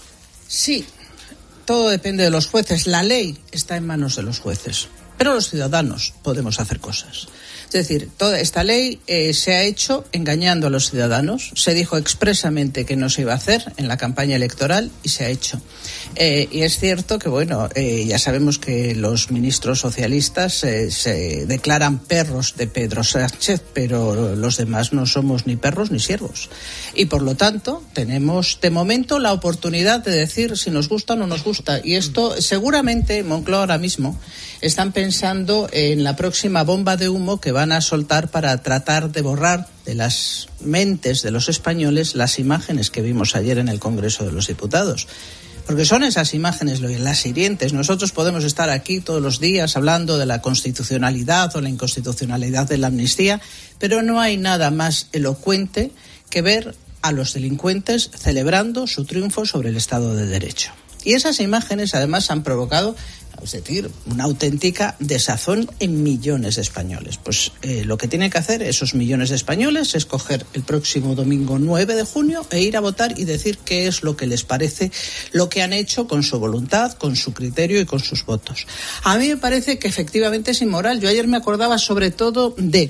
Sí, todo depende de los jueces. La ley está en manos de los jueces, pero los ciudadanos podemos hacer cosas. Es decir, toda esta ley eh, se ha hecho engañando a los ciudadanos. Se dijo expresamente que no se iba a hacer en la campaña electoral y se ha hecho. Eh, y es cierto que, bueno, eh, ya sabemos que los ministros socialistas eh, se declaran perros de Pedro Sánchez, pero los demás no somos ni perros ni siervos. Y por lo tanto, tenemos de momento la oportunidad de decir si nos gusta o no nos gusta. Y esto, seguramente, Moncloa ahora mismo están pensando en la próxima bomba de humo que van a soltar para tratar de borrar de las mentes de los españoles las imágenes que vimos ayer en el Congreso de los Diputados. Porque son esas imágenes las hirientes. Nosotros podemos estar aquí todos los días hablando de la constitucionalidad o la inconstitucionalidad de la amnistía, pero no hay nada más elocuente que ver a los delincuentes celebrando su triunfo sobre el Estado de Derecho. Y esas imágenes además han provocado, es decir, una auténtica desazón en millones de españoles. Pues eh, lo que tienen que hacer esos millones de españoles es coger el próximo domingo nueve de junio e ir a votar y decir qué es lo que les parece lo que han hecho con su voluntad, con su criterio y con sus votos. A mí me parece que efectivamente es inmoral. Yo ayer me acordaba sobre todo de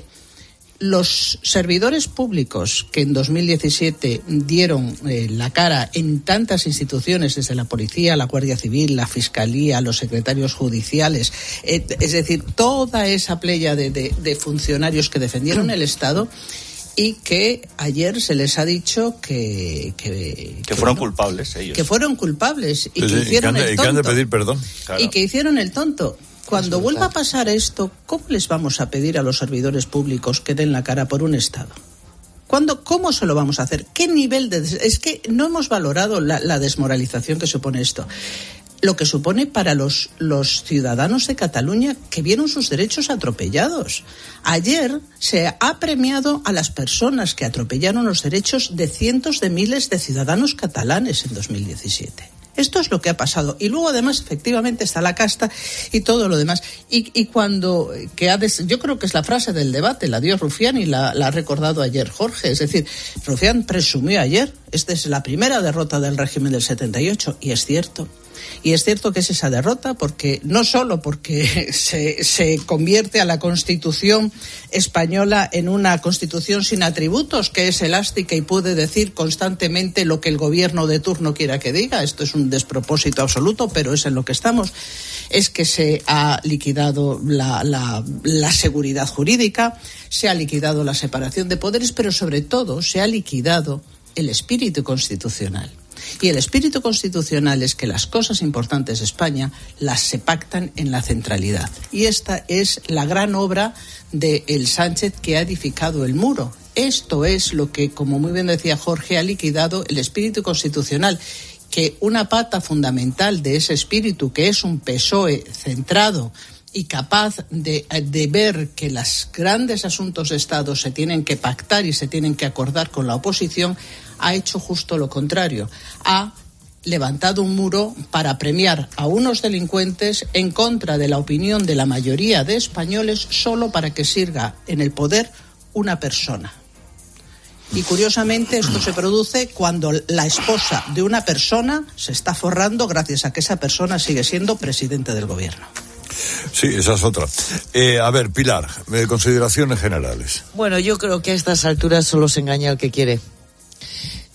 los servidores públicos que en dos mil diecisiete dieron eh, la cara en tantas instituciones, desde la policía, la Guardia Civil, la Fiscalía, los secretarios judiciales, eh, es decir, toda esa playa de, de, de funcionarios que defendieron el Estado y que ayer se les ha dicho que... Que, que fueron bueno, culpables ellos. Que fueron culpables y sí, que hicieron y que han de, el tonto. Y que han de pedir perdón. Claro. Y que hicieron el tonto. Cuando vuelva a pasar esto, ¿cómo les vamos a pedir a los servidores públicos que den la cara por un Estado? ¿Cuándo, ¿Cómo se lo vamos a hacer? ¿Qué nivel de...? Des- es que no hemos valorado la, la desmoralización que supone esto. Lo que supone para los, los ciudadanos de Cataluña que vieron sus derechos atropellados. Ayer se ha premiado a las personas que atropellaron los derechos de cientos de miles de ciudadanos catalanes en dos mil diecisiete. Esto es lo que ha pasado. Y luego, además, efectivamente, está la casta y todo lo demás. Y, y cuando... que ha des, yo creo que es la frase del debate, la dio Rufián y la, la ha recordado ayer Jorge. Es decir, Rufián presumió ayer, esta es la primera derrota del régimen del setenta y ocho, y es cierto. Y es cierto que es esa derrota porque no solo porque se, se convierte a la Constitución española en una Constitución sin atributos, que es elástica y puede decir constantemente lo que el gobierno de turno quiera que diga. Esto es un despropósito absoluto, pero es en lo que estamos. Es que se ha liquidado la, la, la seguridad jurídica, se ha liquidado la separación de poderes, pero sobre todo se ha liquidado el espíritu constitucional. Y el espíritu constitucional es que las cosas importantes de España las se pactan en la centralidad. Y esta es la gran obra de el Sánchez que ha edificado el muro. Esto es lo que, como muy bien decía Jorge, ha liquidado el espíritu constitucional. Que una pata fundamental de ese espíritu, que es un P S O E centrado y capaz de, de ver que los grandes asuntos de Estado se tienen que pactar y se tienen que acordar con la oposición, ha hecho justo lo contrario. Ha levantado un muro para premiar a unos delincuentes en contra de la opinión de la mayoría de españoles, solo para que sirva en el poder una persona. Y curiosamente esto se produce cuando la esposa de una persona se está forrando gracias a que esa persona sigue siendo presidente del gobierno. Sí, esa es otra. Eh, a ver, Pilar, eh, consideraciones generales. Bueno, yo creo que a estas alturas solo se engaña al que quiere.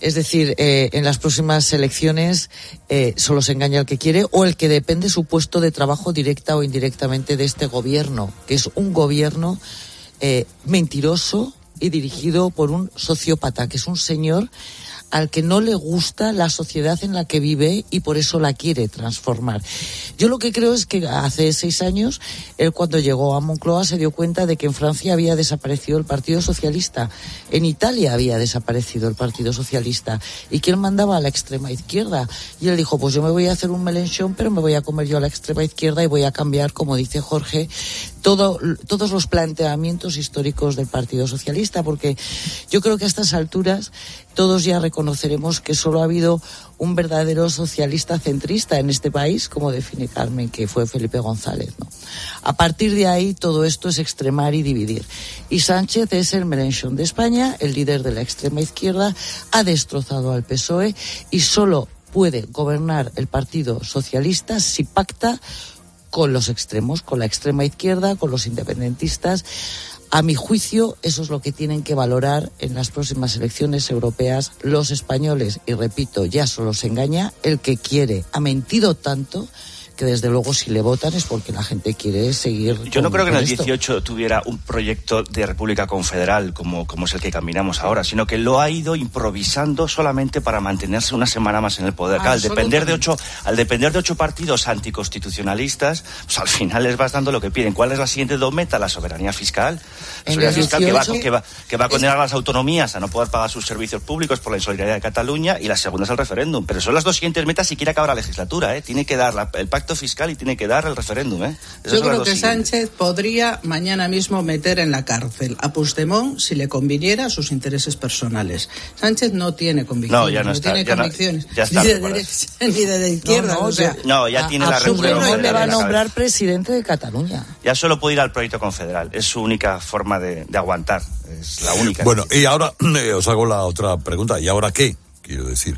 Es decir, eh, en las próximas elecciones eh, solo se engaña el que quiere o el que depende su puesto de trabajo directa o indirectamente de este gobierno, que es un gobierno eh, mentiroso y dirigido por un sociópata, que es un señor al que no le gusta la sociedad en la que vive y por eso la quiere transformar. Yo lo que creo es que hace seis años, él cuando llegó a Moncloa se dio cuenta de que en Francia había desaparecido el Partido Socialista, en Italia había desaparecido el Partido Socialista, y que él mandaba a la extrema izquierda. Y él dijo, pues yo me voy a hacer un Mélenchon, pero me voy a comer yo a la extrema izquierda y voy a cambiar, como dice Jorge, todo, todos los planteamientos históricos del Partido Socialista, porque yo creo que a estas alturas todos ya reconoceremos que solo ha habido un verdadero socialista centrista en este país, como define Carmen, que fue Felipe González, ¿no? A partir de ahí, todo esto es extremar y dividir. Y Sánchez es el Mélenchon de España, el líder de la extrema izquierda, ha destrozado al P S O E y solo puede gobernar el Partido Socialista si pacta con los extremos, con la extrema izquierda, con los independentistas. A mi juicio, eso es lo que tienen que valorar en las próximas elecciones europeas los españoles. Y repito, ya solo se engaña el que quiere. Ha mentido tanto que desde luego si le votan es porque la gente quiere seguir. Yo no con, creo que en el esto. dieciocho tuviera un proyecto de república confederal como, como es el que caminamos ahora, sino que lo ha ido improvisando solamente para mantenerse una semana más en el poder. Ah, claro, al depender de ocho, al depender de ocho partidos anticonstitucionalistas, pues al final les vas dando lo que piden. ¿Cuál es la siguiente meta? La soberanía fiscal. La soberanía fiscal que va, que, va, que va a condenar a las autonomías a no poder pagar sus servicios públicos por la insolidaridad de Cataluña, y la segunda es el referéndum. Pero son las dos siguientes metas si quiere acabar la legislatura, ¿eh? Tiene que dar la, el pacto fiscal y tiene que dar el referéndum, ¿eh? Yo creo que Sánchez podría mañana mismo meter en la cárcel a Puigdemont si le conviniera sus intereses personales. Sánchez no tiene convicciones, no, ya no, no está, tiene ya convicciones, no, ya está ni de derecha ni de izquierda. No, no, o sea, no ya a, tiene a la república Puigdemont le va a nombrar cabeza. presidente de Cataluña. Ya solo puede ir al proyecto confederal. Es su única forma de, de aguantar. Es la única. Bueno, y ahora eh, os hago la otra pregunta. ¿Y ahora qué? Quiero decir,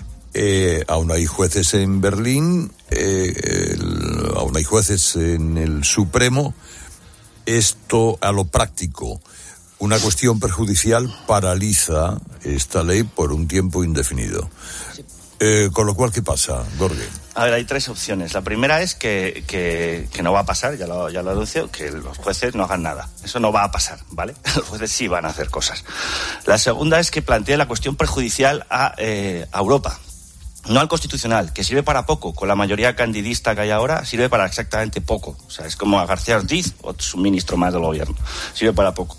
eh, aún hay jueces en Berlín, eh, el, aún hay jueces en el Supremo. Esto, a lo práctico, una cuestión perjudicial paraliza esta ley por un tiempo indefinido. Eh, con lo cual, ¿qué pasa, Jorge? A ver, hay tres opciones. La primera es que, que, que no va a pasar, ya lo, ya lo anuncio, que los jueces no hagan nada. Eso no va a pasar, ¿vale? Los jueces sí van a hacer cosas. La segunda es que plantee la cuestión perjudicial a, eh, a Europa. No al constitucional, que sirve para poco. Con la mayoría candidista que hay ahora, sirve para exactamente poco. O sea, es como a García Ortiz, otro ministro más del gobierno. Sirve para poco.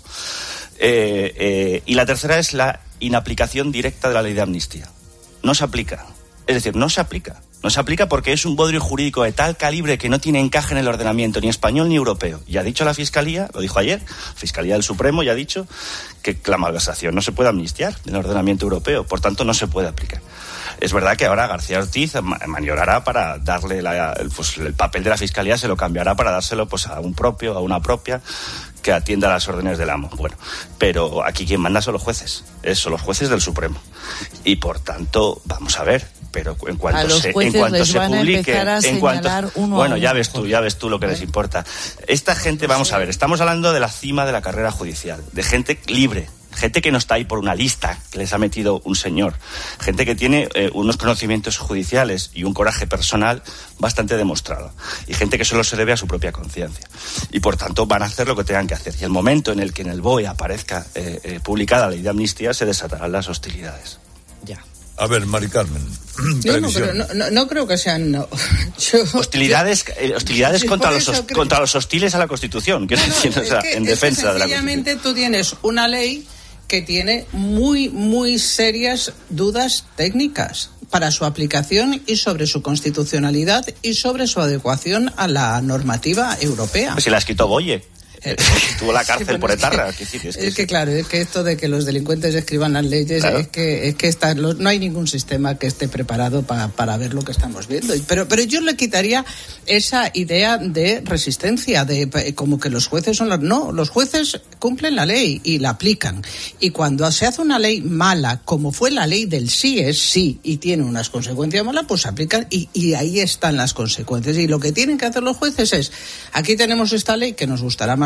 Eh, eh, y la tercera es la inaplicación directa de la ley de amnistía. No se aplica. Es decir, no se aplica. No se aplica porque es un bodrio jurídico de tal calibre que no tiene encaje en el ordenamiento ni español ni europeo. Ya ha dicho la Fiscalía, lo dijo ayer, la Fiscalía del Supremo ya ha dicho que la malversación no se puede amnistiar en el ordenamiento europeo, por tanto no se puede aplicar. Es verdad que ahora García Ortiz maniobrará para darle la, pues, el papel de la Fiscalía, se lo cambiará para dárselo pues a un propio, a una propia, que atienda las órdenes del amo. Bueno, pero aquí quien manda son los jueces, son los jueces del Supremo. Y por tanto, vamos a ver, pero en cuanto se, en cuanto se publique, en cuanto, bueno, ya ves tú, ya ves tú lo que les importa. Esta gente, vamos a ver, estamos hablando de la cima de la carrera judicial, de gente libre, gente que no está ahí por una lista que les ha metido un señor, gente que tiene eh, unos conocimientos judiciales y un coraje personal bastante demostrado, y gente que solo se debe a su propia conciencia, y por tanto van a hacer lo que tengan que hacer, y el momento en el que en el B O E aparezca eh, eh, publicada la ley de amnistía se desatarán las hostilidades. Ya. A ver, Mari Carmen. No, no, pero no, no, no creo que sean no. Yo, hostilidades yo, hostilidades sí, contra los creo... contra los hostiles a la Constitución, quiero no, no, decir, o sea, que, en defensa es que de la Constitución. Sencillamente tú tienes una ley que tiene muy, muy serias dudas técnicas para su aplicación y sobre su constitucionalidad y sobre su adecuación a la normativa europea. Pues si la ha escrito Boye. Estuvo la cárcel sí, bueno, por etarra. Es que, es que, es que, es que claro, es que esto de que los delincuentes escriban las leyes, claro. es que es que está, no hay ningún sistema que esté preparado para, para ver lo que estamos viendo. Pero, pero yo le quitaría esa idea de resistencia, de como que los jueces son los... No, los jueces cumplen la ley y la aplican. Y cuando se hace una ley mala, como fue la ley del sí es sí, y tiene unas consecuencias malas, pues se aplican y, y ahí están las consecuencias. Y lo que tienen que hacer los jueces es, aquí tenemos esta ley que nos gustará más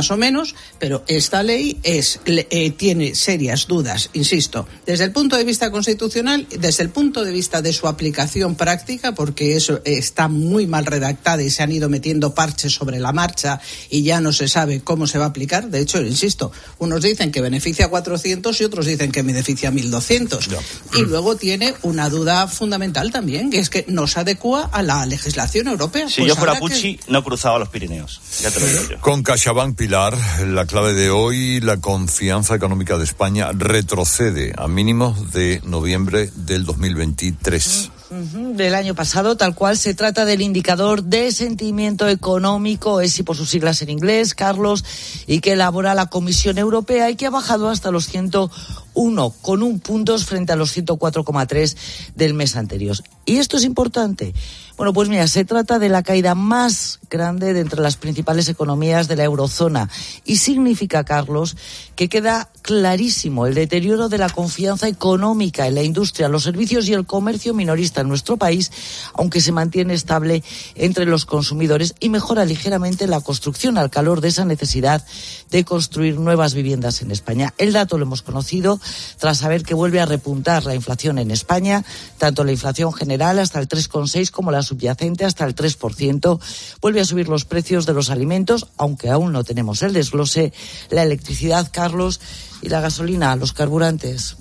más o menos, pero esta ley es eh, tiene serias dudas, insisto, desde el punto de vista constitucional, desde el punto de vista de su aplicación práctica, porque eso está muy mal redactada y se han ido metiendo parches sobre la marcha y ya no se sabe cómo se va a aplicar. De hecho, insisto, unos dicen que beneficia a cuatrocientos y otros dicen que beneficia a mil doscientos. No. Y luego tiene una duda fundamental también, que es que no se adecua a la legislación europea. Si pues yo fuera Pucci, que... no cruzaba los Pirineos. Ya te lo digo yo. Con CaixaBank, Pilar, la clave de hoy, la confianza económica de España retrocede a mínimos de noviembre del dos mil veintitrés. Del año pasado, tal cual. Se trata del indicador de sentimiento económico, ESI por sus siglas en inglés, Carlos, y que elabora la Comisión Europea y que ha bajado hasta los ciento uno coma uno puntos frente a los ciento cuatro coma tres del mes anterior. ¿Y esto es importante? Bueno, pues mira, se trata de la caída más grande de entre las principales economías de la eurozona y significa, Carlos, que queda clarísimo el deterioro de la confianza económica en la industria, los servicios y el comercio minorista en nuestro país, aunque se mantiene estable entre los consumidores y mejora ligeramente la construcción al calor de esa necesidad de construir nuevas viviendas en España. El dato lo hemos conocido tras saber que vuelve a repuntar la inflación en España, tanto la inflación general hasta el tres coma seis como la subyacente hasta el tres por ciento. Vuelve a subir los precios de los alimentos, aunque aún no tenemos el desglose, la electricidad, Carlos, y la gasolina, los carburantes.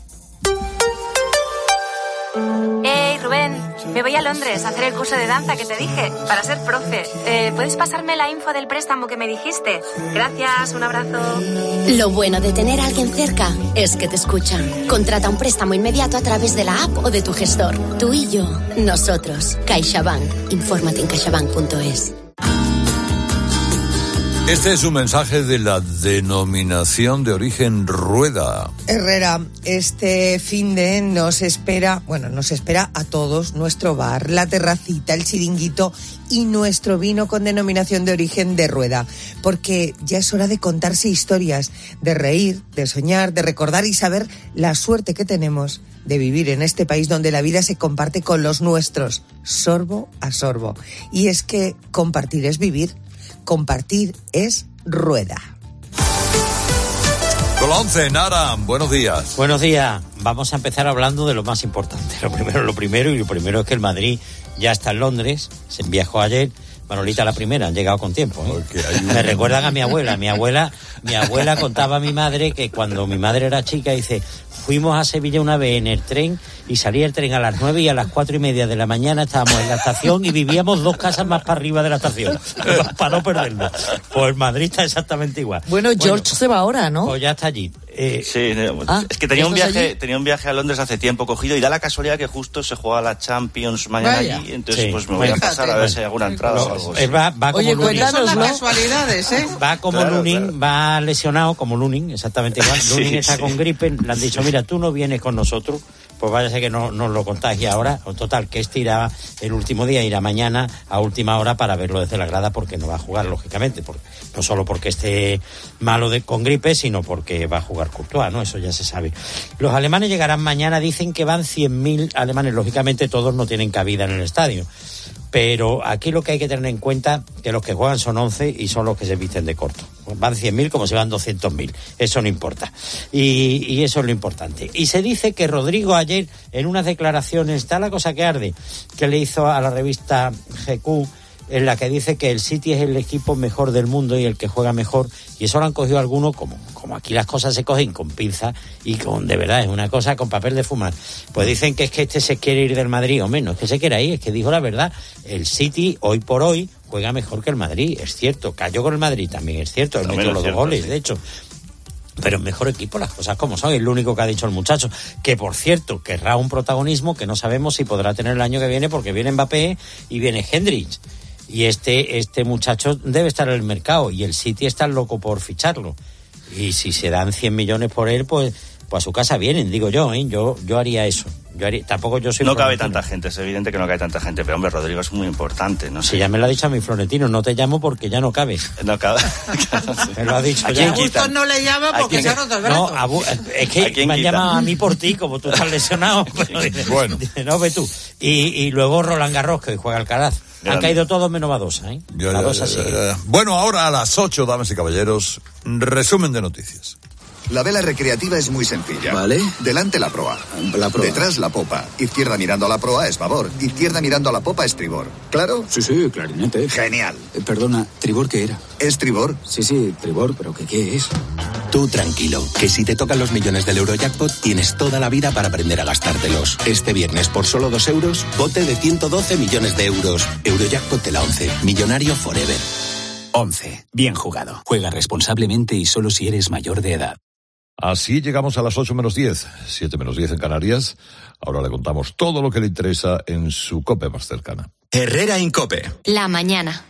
Hey, Rubén, me voy a Londres a hacer el curso de danza que te dije, para ser profe. Eh, ¿Puedes pasarme la info del préstamo que me dijiste? Gracias, un abrazo. Lo bueno de tener a alguien cerca es que te escuchan. Contrata un préstamo inmediato a través de la app o de tu gestor. Tú y yo, nosotros. CaixaBank. Infórmate en caixabank punto es. Este es un mensaje de la denominación de origen Rueda. Herrera, este finde nos espera, bueno, nos espera a todos nuestro bar, la terracita, el chiringuito y nuestro vino con denominación de origen de Rueda, porque ya es hora de contarse historias, de reír, de soñar, de recordar y saber la suerte que tenemos de vivir en este país donde la vida se comparte con los nuestros, sorbo a sorbo. Y es que compartir es vivir. Compartir es Rueda. Con la once, Nara, buenos días. Buenos días. Vamos a empezar hablando de lo más importante. Lo primero, lo primero, y lo primero es que el Madrid ya está en Londres, se viajó ayer. Manolita la primera, han llegado con tiempo, ¿eh? Un... Me recuerdan a mi abuela. Mi abuela, mi abuela contaba a mi madre que cuando mi madre era chica, dice, fuimos a Sevilla una vez en el tren y salía el tren a las nueve y a las cuatro y media de la mañana estábamos en la estación y vivíamos dos casas más para arriba de la estación, para no perderlo. Pues Madrid está exactamente igual. Bueno, George bueno, se va ahora, ¿no? Pues ya está allí. Eh, sí, ah, es que tenía un viaje allí? tenía un viaje a Londres hace tiempo cogido y da la casualidad que justo se juega la Champions mañana Vaya. allí, entonces sí. pues me voy bueno, a pasar a ver si hay alguna entrada o algo así. Va, va como Oye, cuéntanos, son las casualidades, ¿eh? Va como claro, Lunin, claro. va lesionado como Lunin, exactamente igual. sí, Lunin está sí. con gripe, le han dicho, mira, tú no vienes con nosotros, pues váyase que no nos lo contagia ahora. O total, que este irá el último día, irá mañana a última hora para verlo desde la grada porque no va a jugar, lógicamente, porque, no solo porque esté malo de, con gripe, sino porque va a jugar Courtois, ¿no? Eso ya se sabe. Los alemanes llegarán mañana, dicen que van cien mil alemanes, lógicamente todos no tienen cabida en el estadio. Pero aquí lo que hay que tener en cuenta que los que juegan son once y son los que se visten de corto. Pues van cien mil como si van doscientos mil. Eso no importa. Y, y eso es lo importante. Y se dice que Rodrigo ayer, en unas declaraciones, está la cosa que arde, que le hizo a la revista G Q, en la que dice que el City es el equipo mejor del mundo y el que juega mejor, y eso lo han cogido algunos, como, como aquí las cosas se cogen con pinza y con, de verdad, es una cosa con papel de fumar. Pues dicen que es que este se quiere ir del Madrid, o menos, que se quiere ir, es que dijo la verdad, el City hoy por hoy juega mejor que el Madrid, es cierto, cayó con el Madrid también, es cierto, él metió los dos goles, sí. de hecho. Pero el mejor equipo, las cosas como son, es lo único que ha dicho el muchacho, que por cierto, querrá un protagonismo que no sabemos si podrá tener el año que viene, porque viene Mbappé y viene Hendricks. Y este este muchacho debe estar en el mercado y el City está loco por ficharlo. Y si se dan cien millones por él, pues, pues a su casa vienen, digo yo, ¿eh? Yo, yo haría eso. Yo haría, tampoco yo soy No cabe tanta gente, es evidente que no cabe tanta gente, pero hombre, Rodrigo es muy importante, no sé. Si ya me lo ha dicho a mi Florentino, no te llamo porque ya no cabes. No cabe. Me lo ha dicho ¿A ya. A Augusto no le llama porque se ha roto el brazo. No, abu- es que me han llamado a mí por ti, como tú estás lesionado. Pero dice, bueno. Dice, no, ve tú. Y, y luego Roland Garros, que hoy juega Alcaraz. Han caído todos menos Badosa, ¿eh? Ya, ya, Badosa ya, sí. ya, ya. Bueno, ahora a las ocho, damas y caballeros, resumen de noticias. La vela recreativa es muy sencilla. Vale. Delante la proa. La proa. Detrás la popa. Izquierda mirando a la proa es babor. Izquierda mirando a la popa es tribor. ¿Claro? Sí, sí, clarinete. Genial. Eh, perdona, ¿tribor qué era? ¿Es tribor? Sí, sí, tribor, pero ¿qué, qué es? Tú tranquilo, que si te tocan los millones del Eurojackpot tienes toda la vida para aprender a gastártelos. Este viernes por solo dos euros, bote de ciento doce millones de euros. Eurojackpot de la once. Millonario forever. once. Bien jugado. Juega responsablemente y solo si eres mayor de edad. Así llegamos a las ocho menos diez, siete menos diez en Canarias. Ahora le contamos todo lo que le interesa en su COPE más cercana. Herrera Incope. La mañana.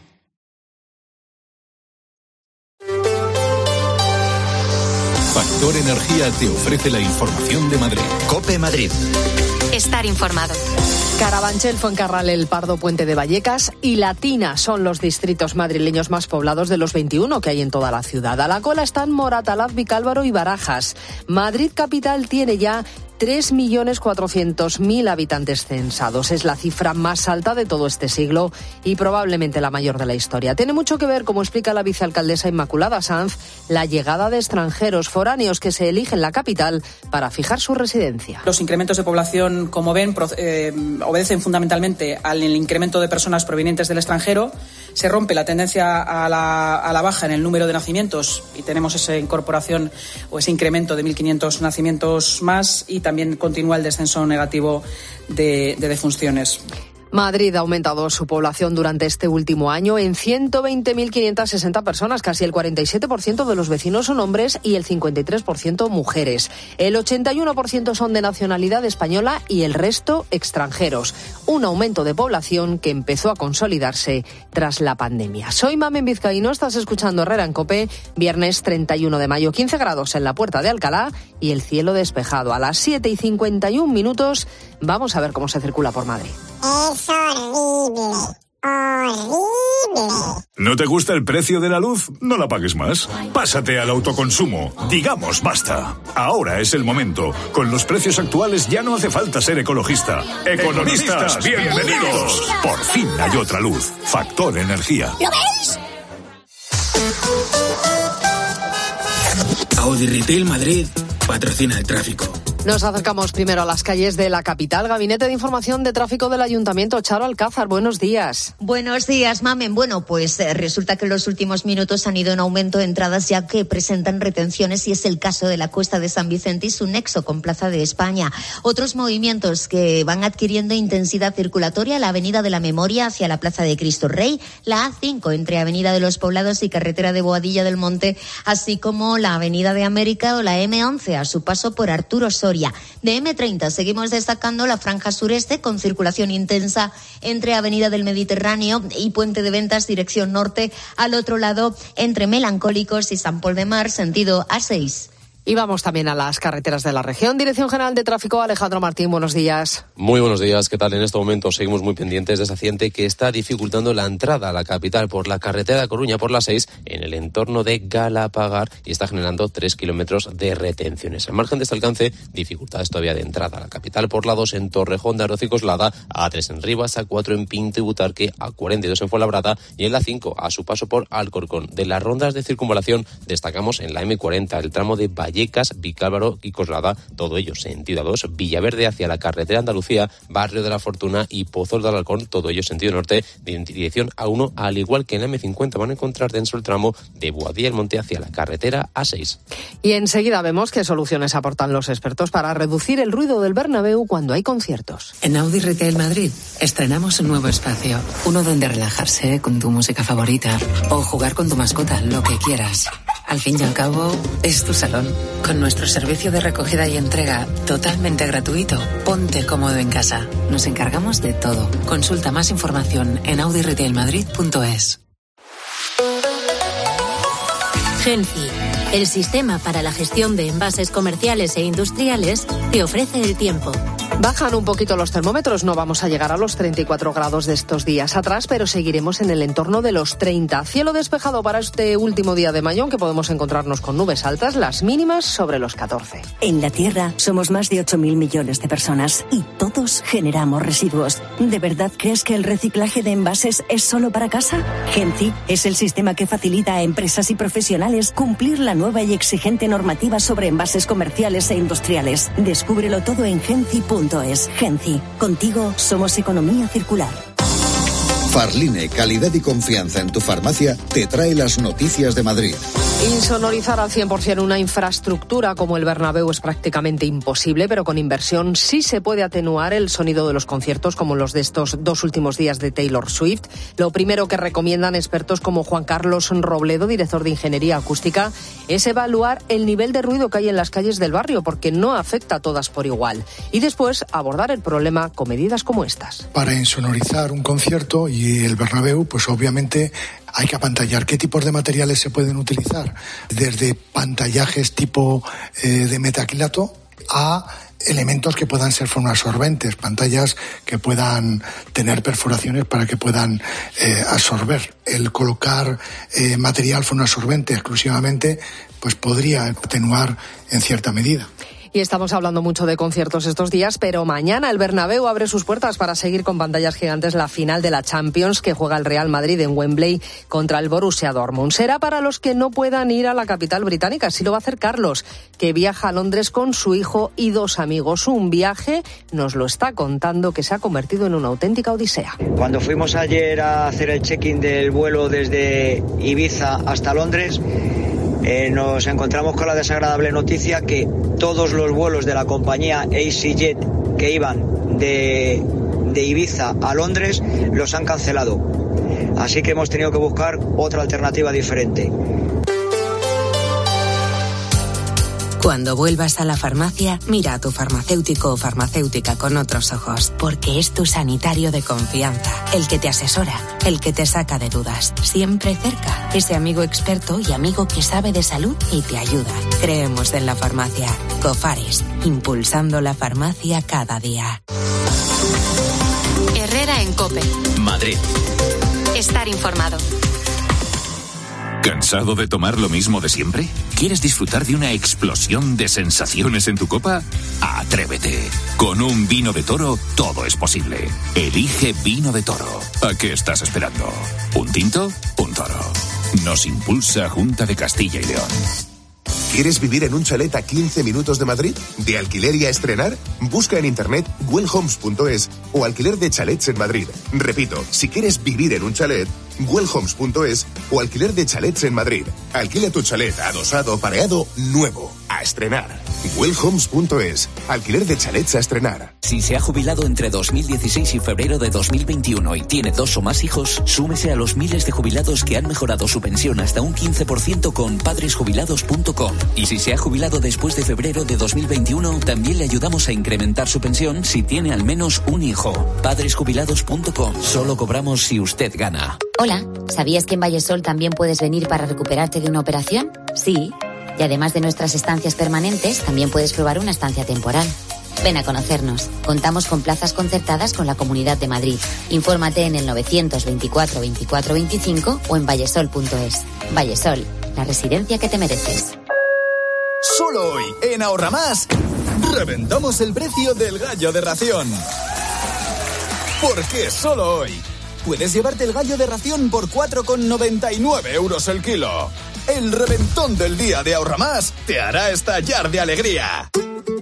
Factor Energía te ofrece la información de Madrid. COPE Madrid. Estar informado. Carabanchel, Fuencarral, El Pardo, Puente de Vallecas y Latina son los distritos madrileños más poblados de los veintiuno que hay en toda la ciudad. A la cola están Moratalaz, Vicálvaro y Barajas. Madrid capital tiene ya tres millones cuatrocientos mil habitantes censados. Es la cifra más alta de todo este siglo y probablemente la mayor de la historia. Tiene mucho que ver, como explica la vicealcaldesa Inmaculada Sanz, la llegada de extranjeros foráneos que se eligen la capital para fijar su residencia. Los incrementos de población, como ven, eh, obedecen fundamentalmente al incremento de personas provenientes del extranjero. Se rompe la tendencia a la, a la baja en el número de nacimientos y tenemos esa incorporación o ese incremento de mil quinientos nacimientos más, y también continúa el descenso negativo de, de defunciones. Madrid ha aumentado su población durante este último año en ciento veinte mil quinientas sesenta personas. Casi el cuarenta y siete por ciento de los vecinos son hombres y el cincuenta y tres por ciento mujeres. El ochenta y uno por ciento son de nacionalidad española y el resto extranjeros. Un aumento de población que empezó a consolidarse tras la pandemia. Soy Mamen Vizcaíno, estás escuchando Herrera en COPE, viernes treinta y uno de mayo, quince grados en la Puerta de Alcalá y el cielo despejado. A las siete y cincuenta y un minutos vamos a ver cómo se circula por Madrid. Es horrible, horrible. ¿No te gusta el precio de la luz? No la pagues más. Pásate al autoconsumo. Digamos basta. Ahora es el momento. Con los precios actuales ya no hace falta ser ecologista. Economistas, bienvenidos. Por fin hay otra luz. Factor Energía. ¿Lo veis? Audi Retail Madrid patrocina el tráfico. Nos acercamos primero a las calles de la capital. Gabinete de Información de Tráfico del Ayuntamiento. Charo Alcázar, buenos días. Buenos días, Mamen. Bueno, pues eh, resulta que en los últimos minutos han ido en aumento de entradas ya que presentan retenciones, y es el caso de la Cuesta de San Vicente y su nexo con Plaza de España. Otros movimientos que van adquiriendo intensidad circulatoria: la Avenida de la Memoria hacia la Plaza de Cristo Rey, la A cinco entre Avenida de los Poblados y Carretera de Boadilla del Monte, así como la Avenida de América o la eme once a su paso por Arturo Soria. De eme treinta seguimos destacando la franja sureste con circulación intensa entre Avenida del Mediterráneo y Puente de Ventas dirección norte, al otro lado entre Melancólicos y San Pol de Mar sentido A seis. Y vamos también a las carreteras de la región. Dirección General de Tráfico, Alejandro Martín, buenos días. Muy buenos días, ¿qué tal? En este momento seguimos muy pendientes de ese accidente que está dificultando la entrada a la capital por la carretera de Coruña por la seis en el entorno de Galapagar y está generando tres kilómetros de retenciones. Al margen de este alcance, dificultades todavía de entrada a la capital por la dos en Torrejón de Arroz y Coslada, A tres en Rivas, A cuatro en Pinto y Butarque, A cuarenta y dos en Fuenlabrada y en la cinco a su paso por Alcorcón. De las rondas de circunvalación destacamos en la eme cuarenta, el tramo de Valle Vicálvaro y Coslada, todo ello sentido dos, Villaverde hacia la carretera Andalucía, Barrio de la Fortuna y Pozos de Alarcón, todo ello sentido norte, dirección A uno, al igual que en la eme cincuenta van a encontrar denso el tramo de Boadilla del Monte hacia la carretera A seis. Y enseguida vemos qué soluciones aportan los expertos para reducir el ruido del Bernabéu cuando hay conciertos. En Audi Retail Madrid estrenamos un nuevo espacio, uno donde relajarse con tu música favorita o jugar con tu mascota, lo que quieras. Al fin y al cabo, es tu salón. Con nuestro servicio de recogida y entrega totalmente gratuito, ponte cómodo en casa. Nos encargamos de todo. Consulta más información en audi retail madrid punto es. Genfi, el sistema para la gestión de envases comerciales e industriales, te ofrece el tiempo. Bajan un poquito los termómetros, no vamos a llegar a los treinta y cuatro grados de estos días atrás, pero seguiremos en el entorno de los treinta. Cielo despejado para este último día de mayo, aunque podemos encontrarnos con nubes altas, las mínimas sobre los catorce. En la Tierra somos más de ocho mil millones de personas y todos generamos residuos. ¿De verdad crees que el reciclaje de envases es solo para casa? Genci es el sistema que facilita a empresas y profesionales cumplir la nueva y exigente normativa sobre envases comerciales e industriales. Descúbrelo todo en genci punto es. Genci, contigo somos economía circular. Farline, calidad y confianza en tu farmacia, te trae las noticias de Madrid. Insonorizar al cien por ciento una infraestructura como el Bernabéu es prácticamente imposible, pero con inversión sí se puede atenuar el sonido de los conciertos como los de estos dos últimos días de Taylor Swift. Lo primero que recomiendan expertos como Juan Carlos Robledo, director de Ingeniería Acústica, es evaluar el nivel de ruido que hay en las calles del barrio, porque no afecta a todas por igual. Y después abordar el problema con medidas como estas. Para insonorizar un concierto y el Bernabéu, pues obviamente hay que apantallar. ¿Qué tipos de materiales se pueden utilizar? Desde pantallajes tipo eh, de metacrilato a elementos que puedan ser fonoabsorbentes, pantallas que puedan tener perforaciones para que puedan eh, absorber. El colocar eh, material fonoabsorbente exclusivamente pues podría atenuar en cierta medida. Y estamos hablando mucho de conciertos estos días, pero mañana el Bernabéu abre sus puertas para seguir con pantallas gigantes la final de la Champions que juega el Real Madrid en Wembley contra el Borussia Dortmund. Será para los que no puedan ir a la capital británica. Así lo va a hacer Carlos, que viaja a Londres con su hijo y dos amigos. Un viaje, nos lo está contando, que se ha convertido en una auténtica odisea. Cuando fuimos ayer a hacer el check-in del vuelo desde Ibiza hasta Londres, Eh, nos encontramos con la desagradable noticia que todos los vuelos de la compañía EasyJet que iban de, de Ibiza a Londres los han cancelado. Así que hemos tenido que buscar otra alternativa diferente. Cuando vuelvas a la farmacia, mira a tu farmacéutico o farmacéutica con otros ojos, porque es tu sanitario de confianza, el que te asesora, el que te saca de dudas, siempre cerca, ese amigo experto y amigo que sabe de salud y te ayuda. Creemos en la farmacia. Cofares, impulsando la farmacia cada día. Herrera en COPE. Madrid. Estar informado. ¿Cansado de tomar lo mismo de siempre? ¿Quieres disfrutar de una explosión de sensaciones en tu copa? Atrévete. Con un vino de Toro todo es posible. Elige Vino de Toro. ¿A qué estás esperando? ¿Un tinto? Un Toro. Nos impulsa Junta de Castilla y León. ¿Quieres vivir en un chalet a quince minutos de Madrid? ¿De alquiler y a estrenar? Busca en internet wellhomes punto es o alquiler de chalets en Madrid. Repito, si quieres vivir en un chalet, wellhomes punto es o alquiler de chalets en Madrid. Alquila tu chalet adosado, pareado, nuevo, a estrenar. wellhomes punto es, alquiler de chalets a estrenar. Si se ha jubilado entre dos mil dieciséis y febrero de dos mil veintiuno y tiene dos o más hijos, súmese a los miles de jubilados que han mejorado su pensión hasta un quince por ciento con padres jubilados punto com. Y si se ha jubilado después de febrero de dos mil veintiuno, también le ayudamos a incrementar su pensión si tiene al menos un hijo. padres jubilados punto com. Solo cobramos si usted gana. Hola, ¿sabías que en Vallesol también puedes venir para recuperarte de una operación? Sí. Y además de nuestras estancias permanentes, también puedes probar una estancia temporal. Ven a conocernos. Contamos con plazas concertadas con la Comunidad de Madrid. Infórmate en el novecientos veinticuatro veinticuatro veinticinco o en vallesol punto es. Vallesol, la residencia que te mereces. Solo hoy, en Ahorra Más, reventamos el precio del gallo de ración. ¿Por qué solo hoy? Puedes llevarte el gallo de ración por cuatro con noventa y nueve euros el kilo. El reventón del día de Ahorra Más te hará estallar de alegría.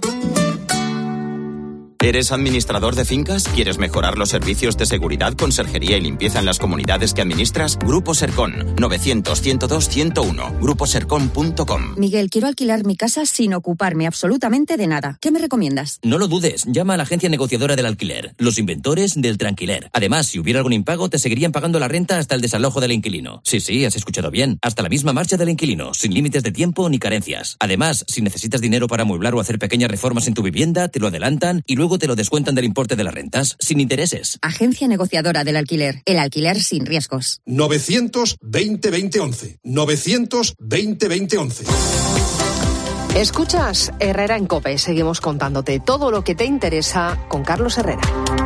¿Eres administrador de fincas? ¿Quieres mejorar los servicios de seguridad, conserjería y limpieza en las comunidades que administras? Grupo Sercon, novecientos, ciento dos, ciento uno, grupo sercon punto com. Miguel, quiero alquilar mi casa sin ocuparme absolutamente de nada. ¿Qué me recomiendas? No lo dudes, llama a la agencia negociadora del alquiler, los inventores del tranquiler. Además, si hubiera algún impago, te seguirían pagando la renta hasta el desalojo del inquilino. Sí, sí, has escuchado bien. Hasta la misma marcha del inquilino, sin límites de tiempo ni carencias. Además, si necesitas dinero para amueblar o hacer pequeñas reformas en tu vivienda, te lo adelantan y luego te lo descuentan del importe de las rentas, sin intereses. Agencia negociadora del alquiler. El alquiler sin riesgos. novecientos veinte veinte once. novecientos veinte veinte once. Escuchas Herrera en COPE. Seguimos contándote todo lo que te interesa con Carlos Herrera.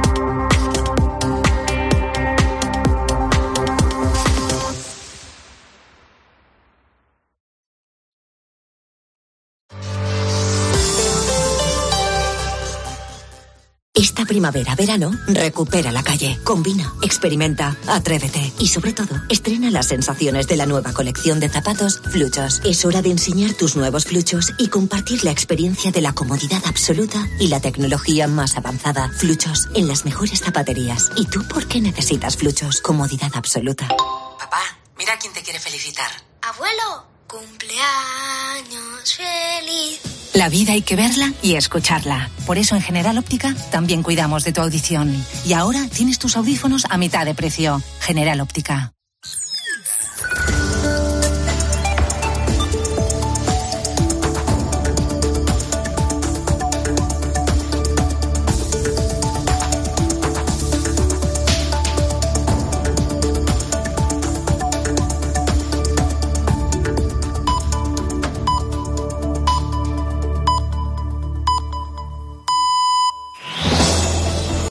Esta primavera, verano, recupera la calle, combina, experimenta, atrévete y sobre todo, estrena las sensaciones de la nueva colección de zapatos Fluchos. Es hora de enseñar tus nuevos Fluchos y compartir la experiencia de la comodidad absoluta y la tecnología más avanzada. Fluchos, en las mejores zapaterías. ¿Y tú por qué necesitas Fluchos? Comodidad absoluta. Papá, mira quién te quiere felicitar. Abuelo, cumpleaños feliz. La vida hay que verla y escucharla. Por eso en General Óptica también cuidamos de tu audición. Y ahora tienes tus audífonos a mitad de precio. General Óptica.